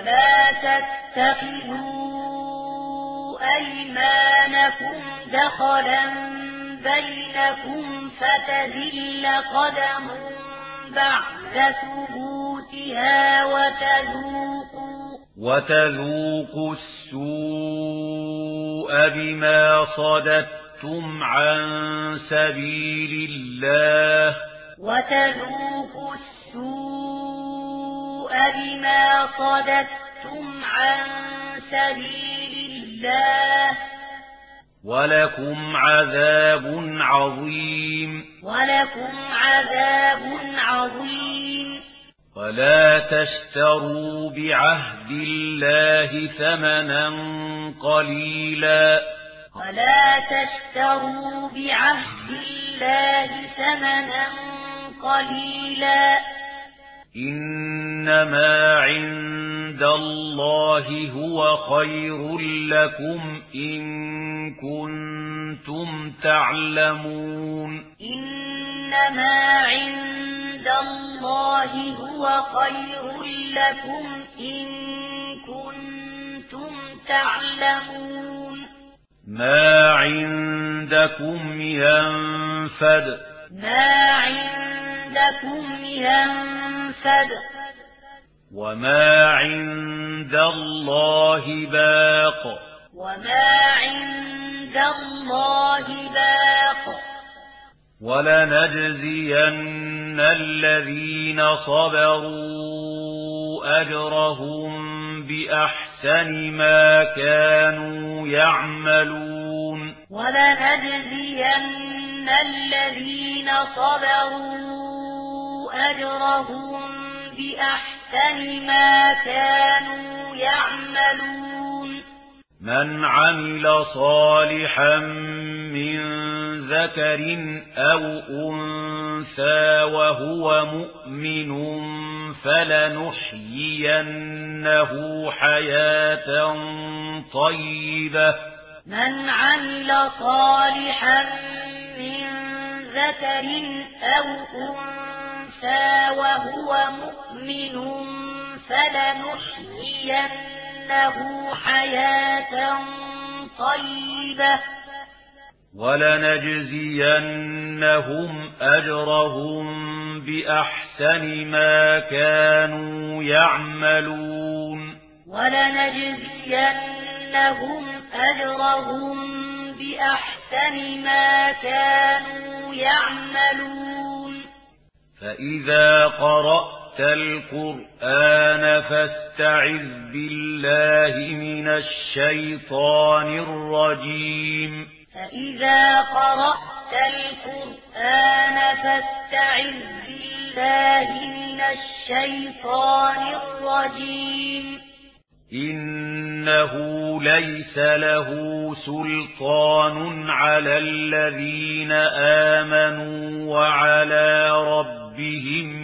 وتذوقوا السوء بما صددتم عن سبيل الله ولكم عذاب عظيم ولا تشتروا بعهد الله ثمنا قليلا إنما عند الله هو خير لكم إن كنتم تعلمون ما عندكم ينفد وما عند الله باق ولنجزين الذين صبروا أجرهم بأحسن ما كانوا يعملون من عمل صالحا من ذكر أو أنثى وهو مؤمن فلنحيينه حياة طيبة ولنجزينهم أجرهم بأحسن ما كانوا يعملون فإذا قرأت القرآن فاستعذ بالله من الشيطان الرجيم إنه ليس له سلطان على الذين آمنوا وعلى ربهم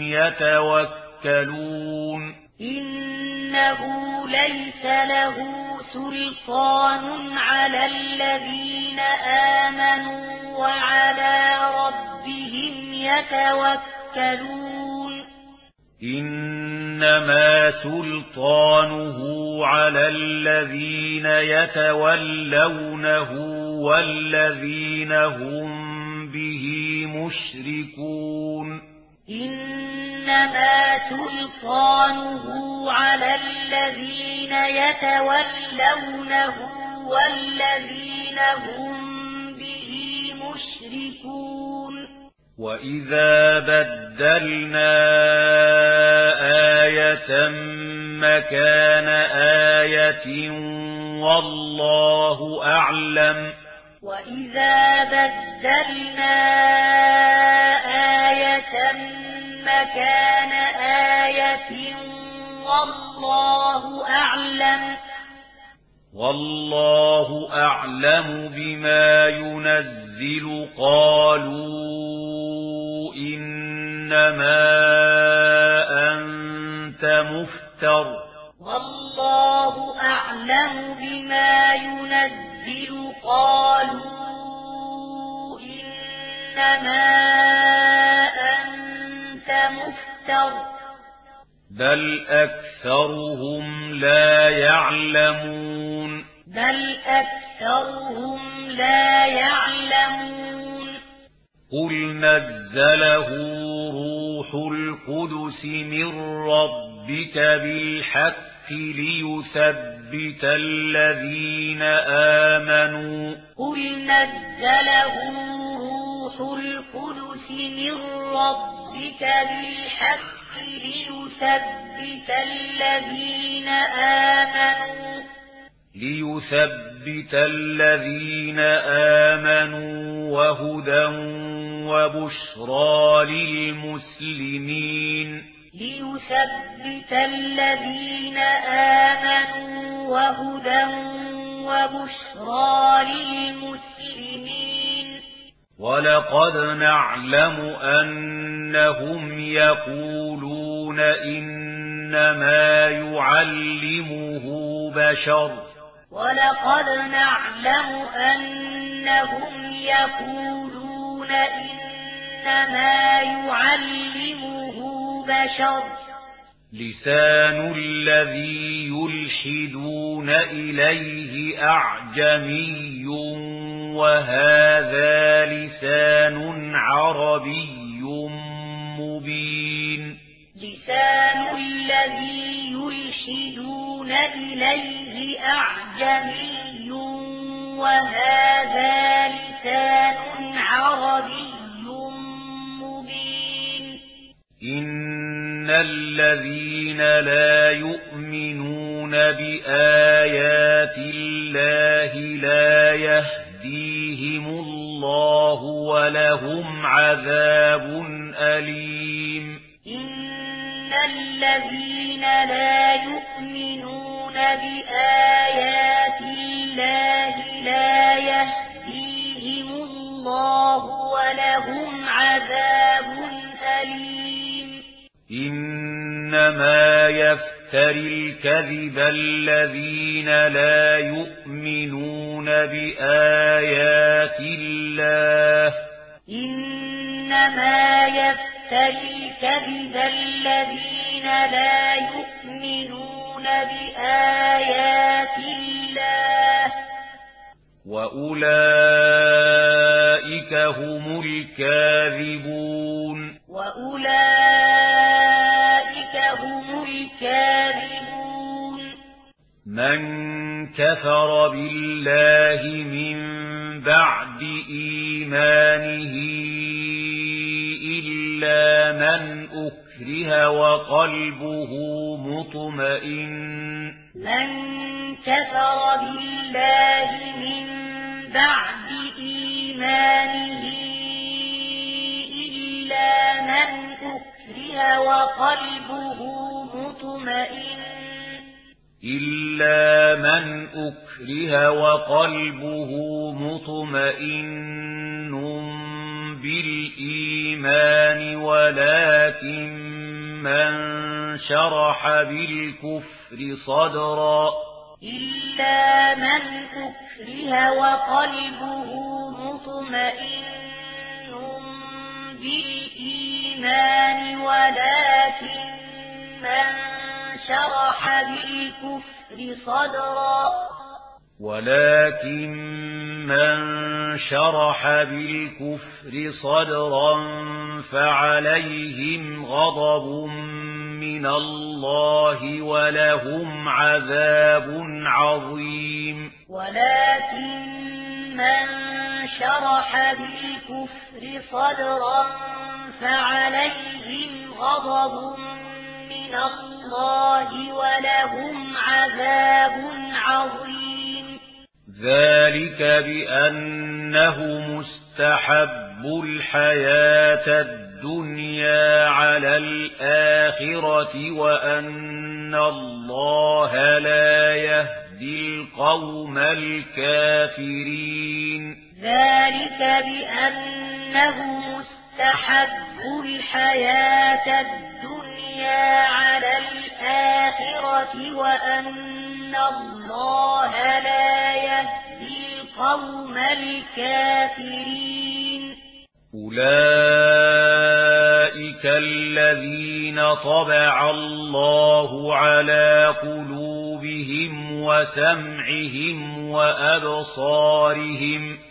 يتوكلون إنه ليس له سلطان على الذين آمنوا وعلى ربهم يتوكلون إنما سلطانه على الذين يتولونه والذين هم به مشركون إنما سلطانه على الذين يتولونه والذين هم به مشركون وإذا بدلنا آية مكان آية والله أعلم وإذا بدلنا آية مكان آية والله أعلم بما ينزل قالوا إنما أنت مفتر والله أعلم بما ينزل قالوا إنما أنت مفتر بل أكثرهم لا يعلمون قل نزله روح القدس من ربك بالحق ليثبت الذين آمنوا قل نزله روح القدس من ربك بالحق ليثبت الذين آمنوا وهدى وبشرى للمسلمين ليثبت الذين آمنوا وهدى وبشرى للمسلمين ولقد نعلم أنهم يقولون إنما يعلمه بشر ولقد نعلم أنهم يقولون إنما يعلمه بشر لسان الذي يلحدون إليه أعجمي وهذا لسان عربي مبين لسان الذي يلحدون إليه أعجمي وهذا لسان عربي مبين إن الذين لا يؤمنون بآيات الله لا يهديهم الله ولهم عذاب أليم إن الذين لا يؤمنون بآيات الله لا يهديهم الله ولهم عذاب أليم إنما يفتري الكذب الذين لا يؤمنون بآيات الله إنما يفتري الكذب الذين لا يؤمنون بآيات الله وأولئك هم الكاذبون من كفر بالله من بعد إيمانه إلا من أكره وقلبه مطمئن من كفر بالله من بعد إيمانه إلا من أكره وقلبه مطمئن أكره وقلبه مطمئن بالإيمان ولكن من شرح بالكفر صدرا إلا من أكره وقلبه مطمئن بالإيمان ولكن من شرح بالكفر صدرا فعليهم غضب من الله ولهم عذاب عظيم ولكن من شرح بالكفر صدرا فعليهم غضب من الله ولهم عذاب عظيم ذلك بأنه مستحب الحياة الدنيا على الآخرة وأن الله لا يهدي القوم الكافرين ذلك بأنه مستحب الحياة الدنيا على الآخرة وأن الله لا يهدي القوم الكافرين أولئك الذين طبع الله على قلوبهم وسمعهم وأبصارهم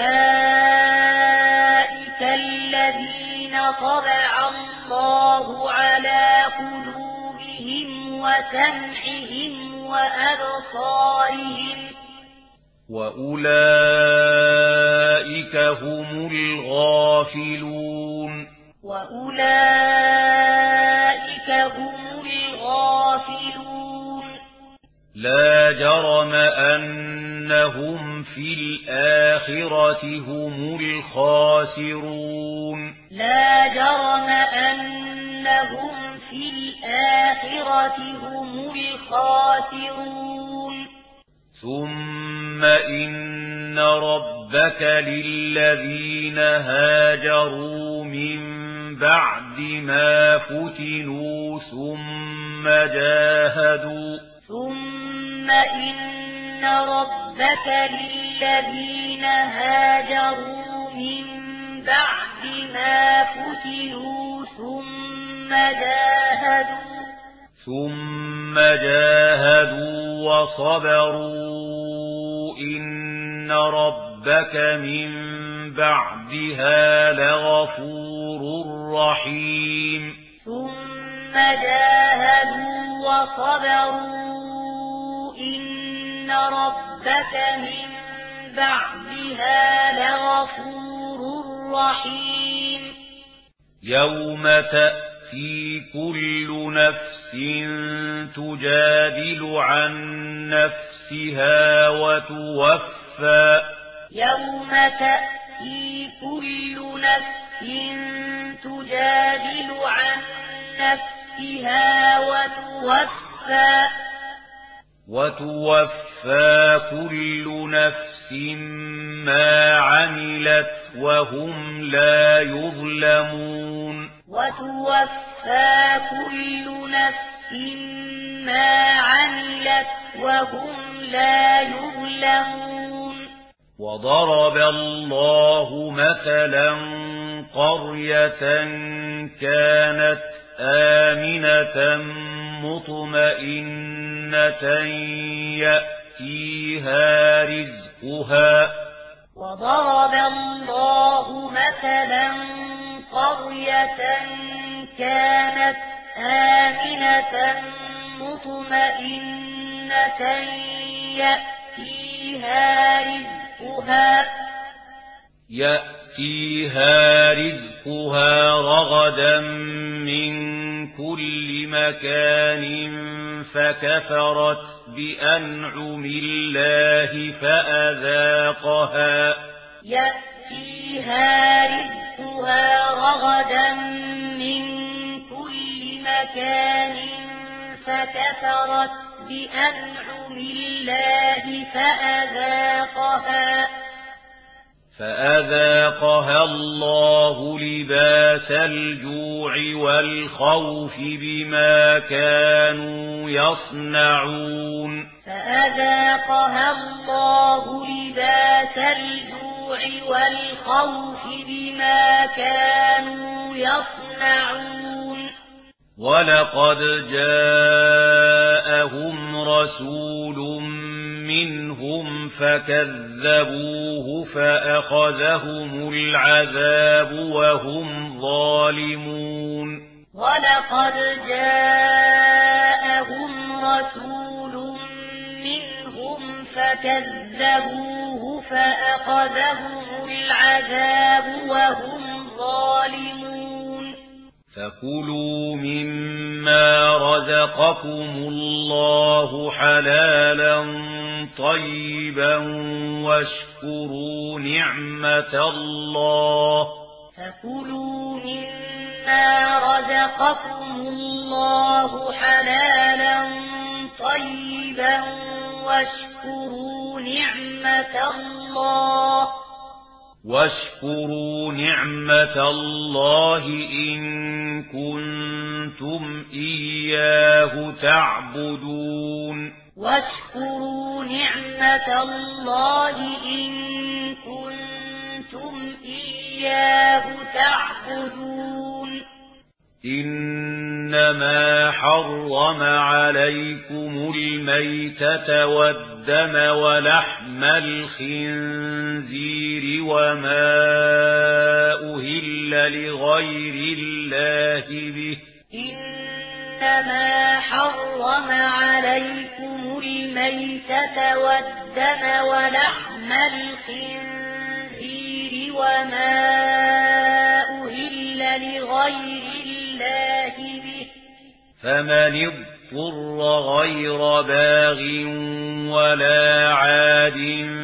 أولئك الذين طبع الله على قلوبهم وسمعهم وأبصارهم وأولئك هم الغافلون لا جرم أنهم في الآخرة هم الخاسرون لا جرم أنهم في الآخرة هم الخاسرون ثم إن ربك للذين هاجروا من بعد ما فتنوا ثم إن ربك للذين هاجروا من بعد ما فتنوا ثم جاهدوا وصبروا إن ربك من بعدها لغفور رحيم ثم جاهدوا وصبروا إن ربك من بعدها لغفور رحيم يوم تأتي كل نفس تجادل عن نفسها وتوفى يوم تأتي كل نفس تجادل عن نفسها وتوفى كل نفس ما عملت وهم لا يظلمون وتوفى كل نفس ما عملت وهم لا يظلمون وضرب الله مثلا قرية كانت آمنة مطمئنة يأتيها رزقها وضرب الله مثلا قرية كانت آمنة مطمئنة يأتيها رزقها رغدا من كل مكان فكفرت بأنعم الله فأذاقها يأتيها رزقها رغدا من كل مكان فكفرت بأنعم الله فأذاقها الله لباس الجوع والخوف بما كانوا يصنعون فأذاقها الله لباس الجوع والخوف بما كانوا يصنعون ولقد جاءهم رسول منهم فكذبوه فأخذهم العذاب وهم ظالمون ولقد جاءهم رسول منهم فكذبوه فأخذهم العذاب وهم ظالمون فكلوا مما رزقكم الله حلالا طيبا واشكروا نعمة الله فكلوا مما رزقكم الله حلالا طيبا واشكروا نعمة الله إن كنتم إياه تعبدون واشكروا نعمة الله إن كنتم إياه تعبدون إنما حرم عليكم الميتة والدم ولحم الخنزير وما أهل لغير الله به إنما حرم عليكم الميتة والدم ولحم الخنزير وما أهل لغير الله به فمن اضطر غير باغ ولا عاد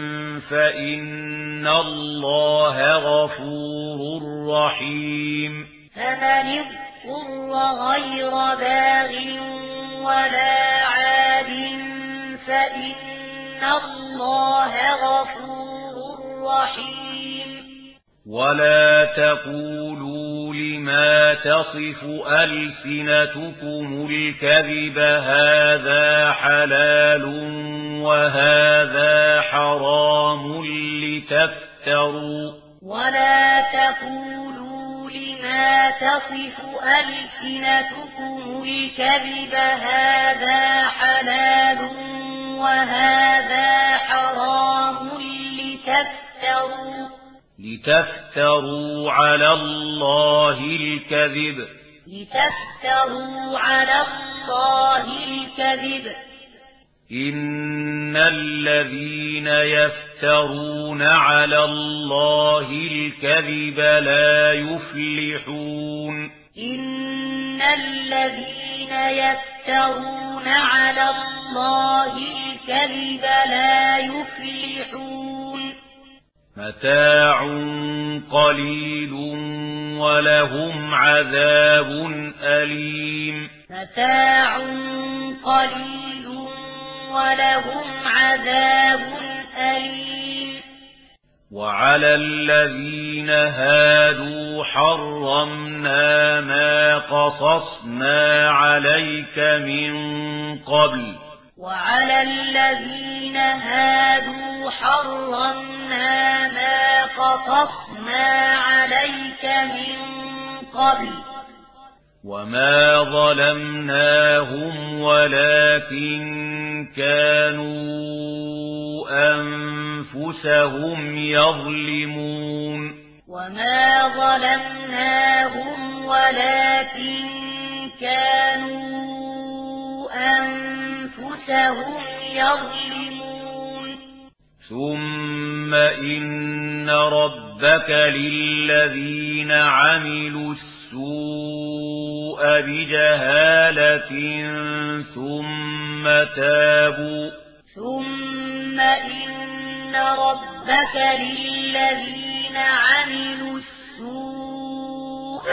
فإن الله غفور رحيم فمن اضطر غير باغ ولا عاد فإن الله غفور رحيم ولا تقولوا لما تصف ألسنتكم الكذب هذا حلال وهذا حرام لتفتروا ولا تقولوا لما تصف ألسنتكم الكذب هذا حلال وهذا حرام لتفتروا على الله الكذب إن الذين يفترون على الله الكذب لا يفلحون إن الذين يفترون على الله الكذب لا يفلحون متاع قليل ولهم عذاب أليم متاع قليل ولهم عذاب أليم وعلى الذين هادوا حرمنا ما قصصنا عليك من قبل وعلى الذين هادوا حرمنا ما قصصنا عليك من قبل وما ظلمناهم ولكن كانوا أنفسهم يظلمون وما ظلمناهم ولكن كانوا أنفسهم يظلمون ثم إن ربك للذين عملوا السوء بجهالة ثم إن ربك للذين عملوا السوء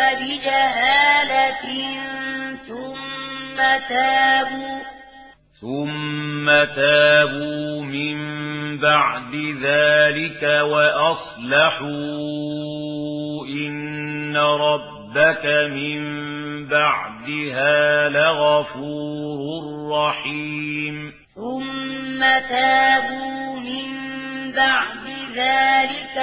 بجهالة ثم تابوا من بعد ذلك وأصلحوا إن ربك من بعدها لغفور رحيم ثم تابوا من بعد ذلك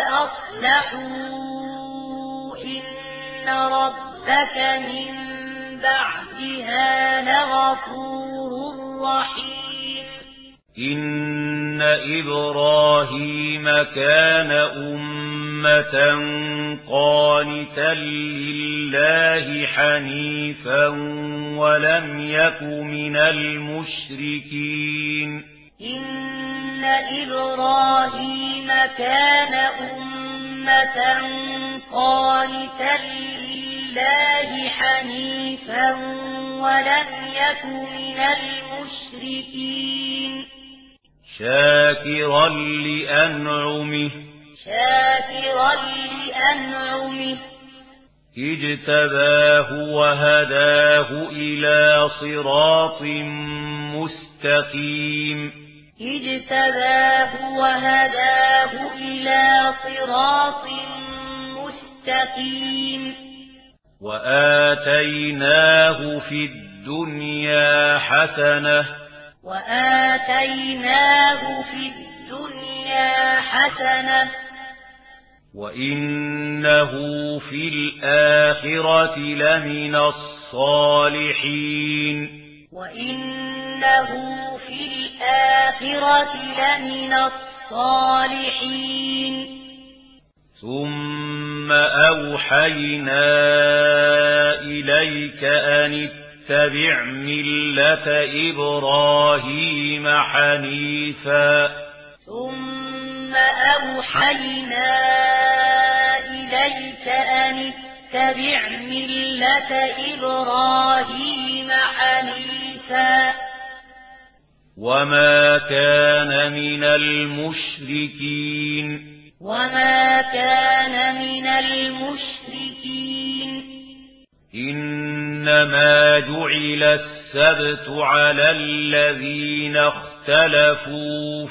وأصلحوا إن ربك من بعدها لغفور رحيم إن إبراهيم كان أمة قانتا لله حنيفا ولم يك من المشركين إن إبراهيم كان أمة قانتا لله حنيفا ولم يك من المشركين شاكرا لأنعمه اجتباه وهداه إلى صراط مستقيم وآتيناه في الدنيا حسنة وإنه في الآخرة لمن الصالحين ثم أوحينا إليك أن اتبع ملة إبراهيم حنيفا وما كان من المشركين إنما جعل السبت على الذين اختلفوا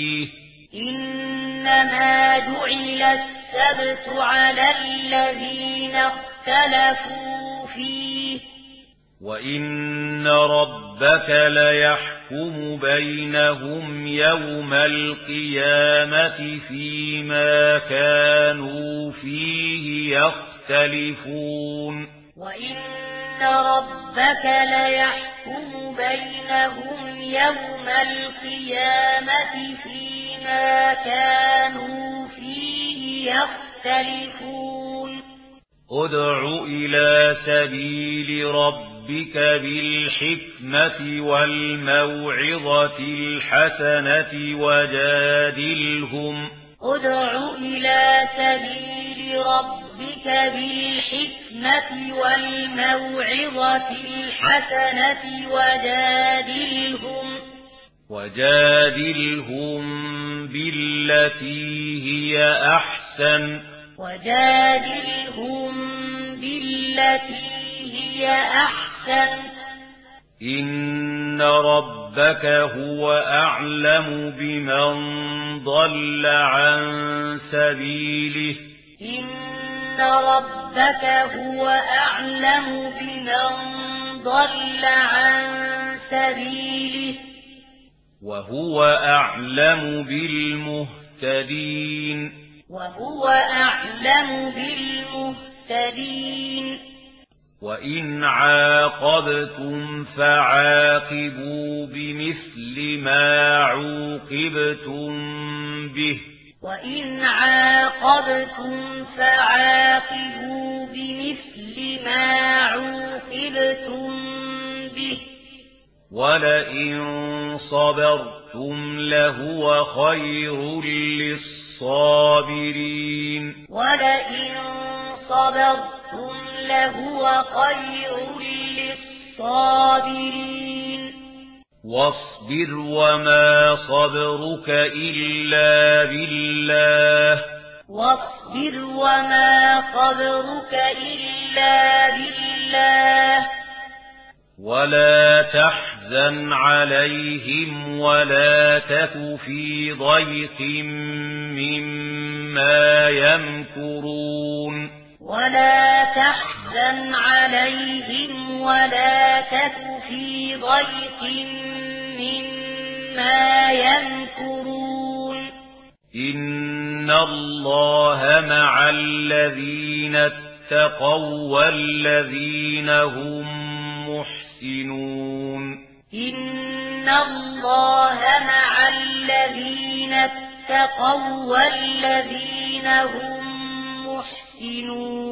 فيه وإن ربك ليحكم بينهم يوم القيامة فيما كانوا فيه يختلفون ادع إلى سبيل ربك بالحكمة والموعظة الحسنة وجادلهم بالتي هي أحسن إن ربك هو أعلم بمن ضل عن سبيله وهو أعلم بالمهتدين وإن عاقبتم فعاقبوا بمثل ما عوقبتم به ولئن صبرتم لهو خير للصابرين واصبر وما صبرك إلا بالله ولا تحزن تحزن عليهم ولا تك في ضيق مما يمكرون ولا تحزن عليهم ولا تك في ضيق مما يمكرون إن الله مع الذين اتقوا والذين هم محسنون إن الله مع الذين اتقوا والذين هم محسنون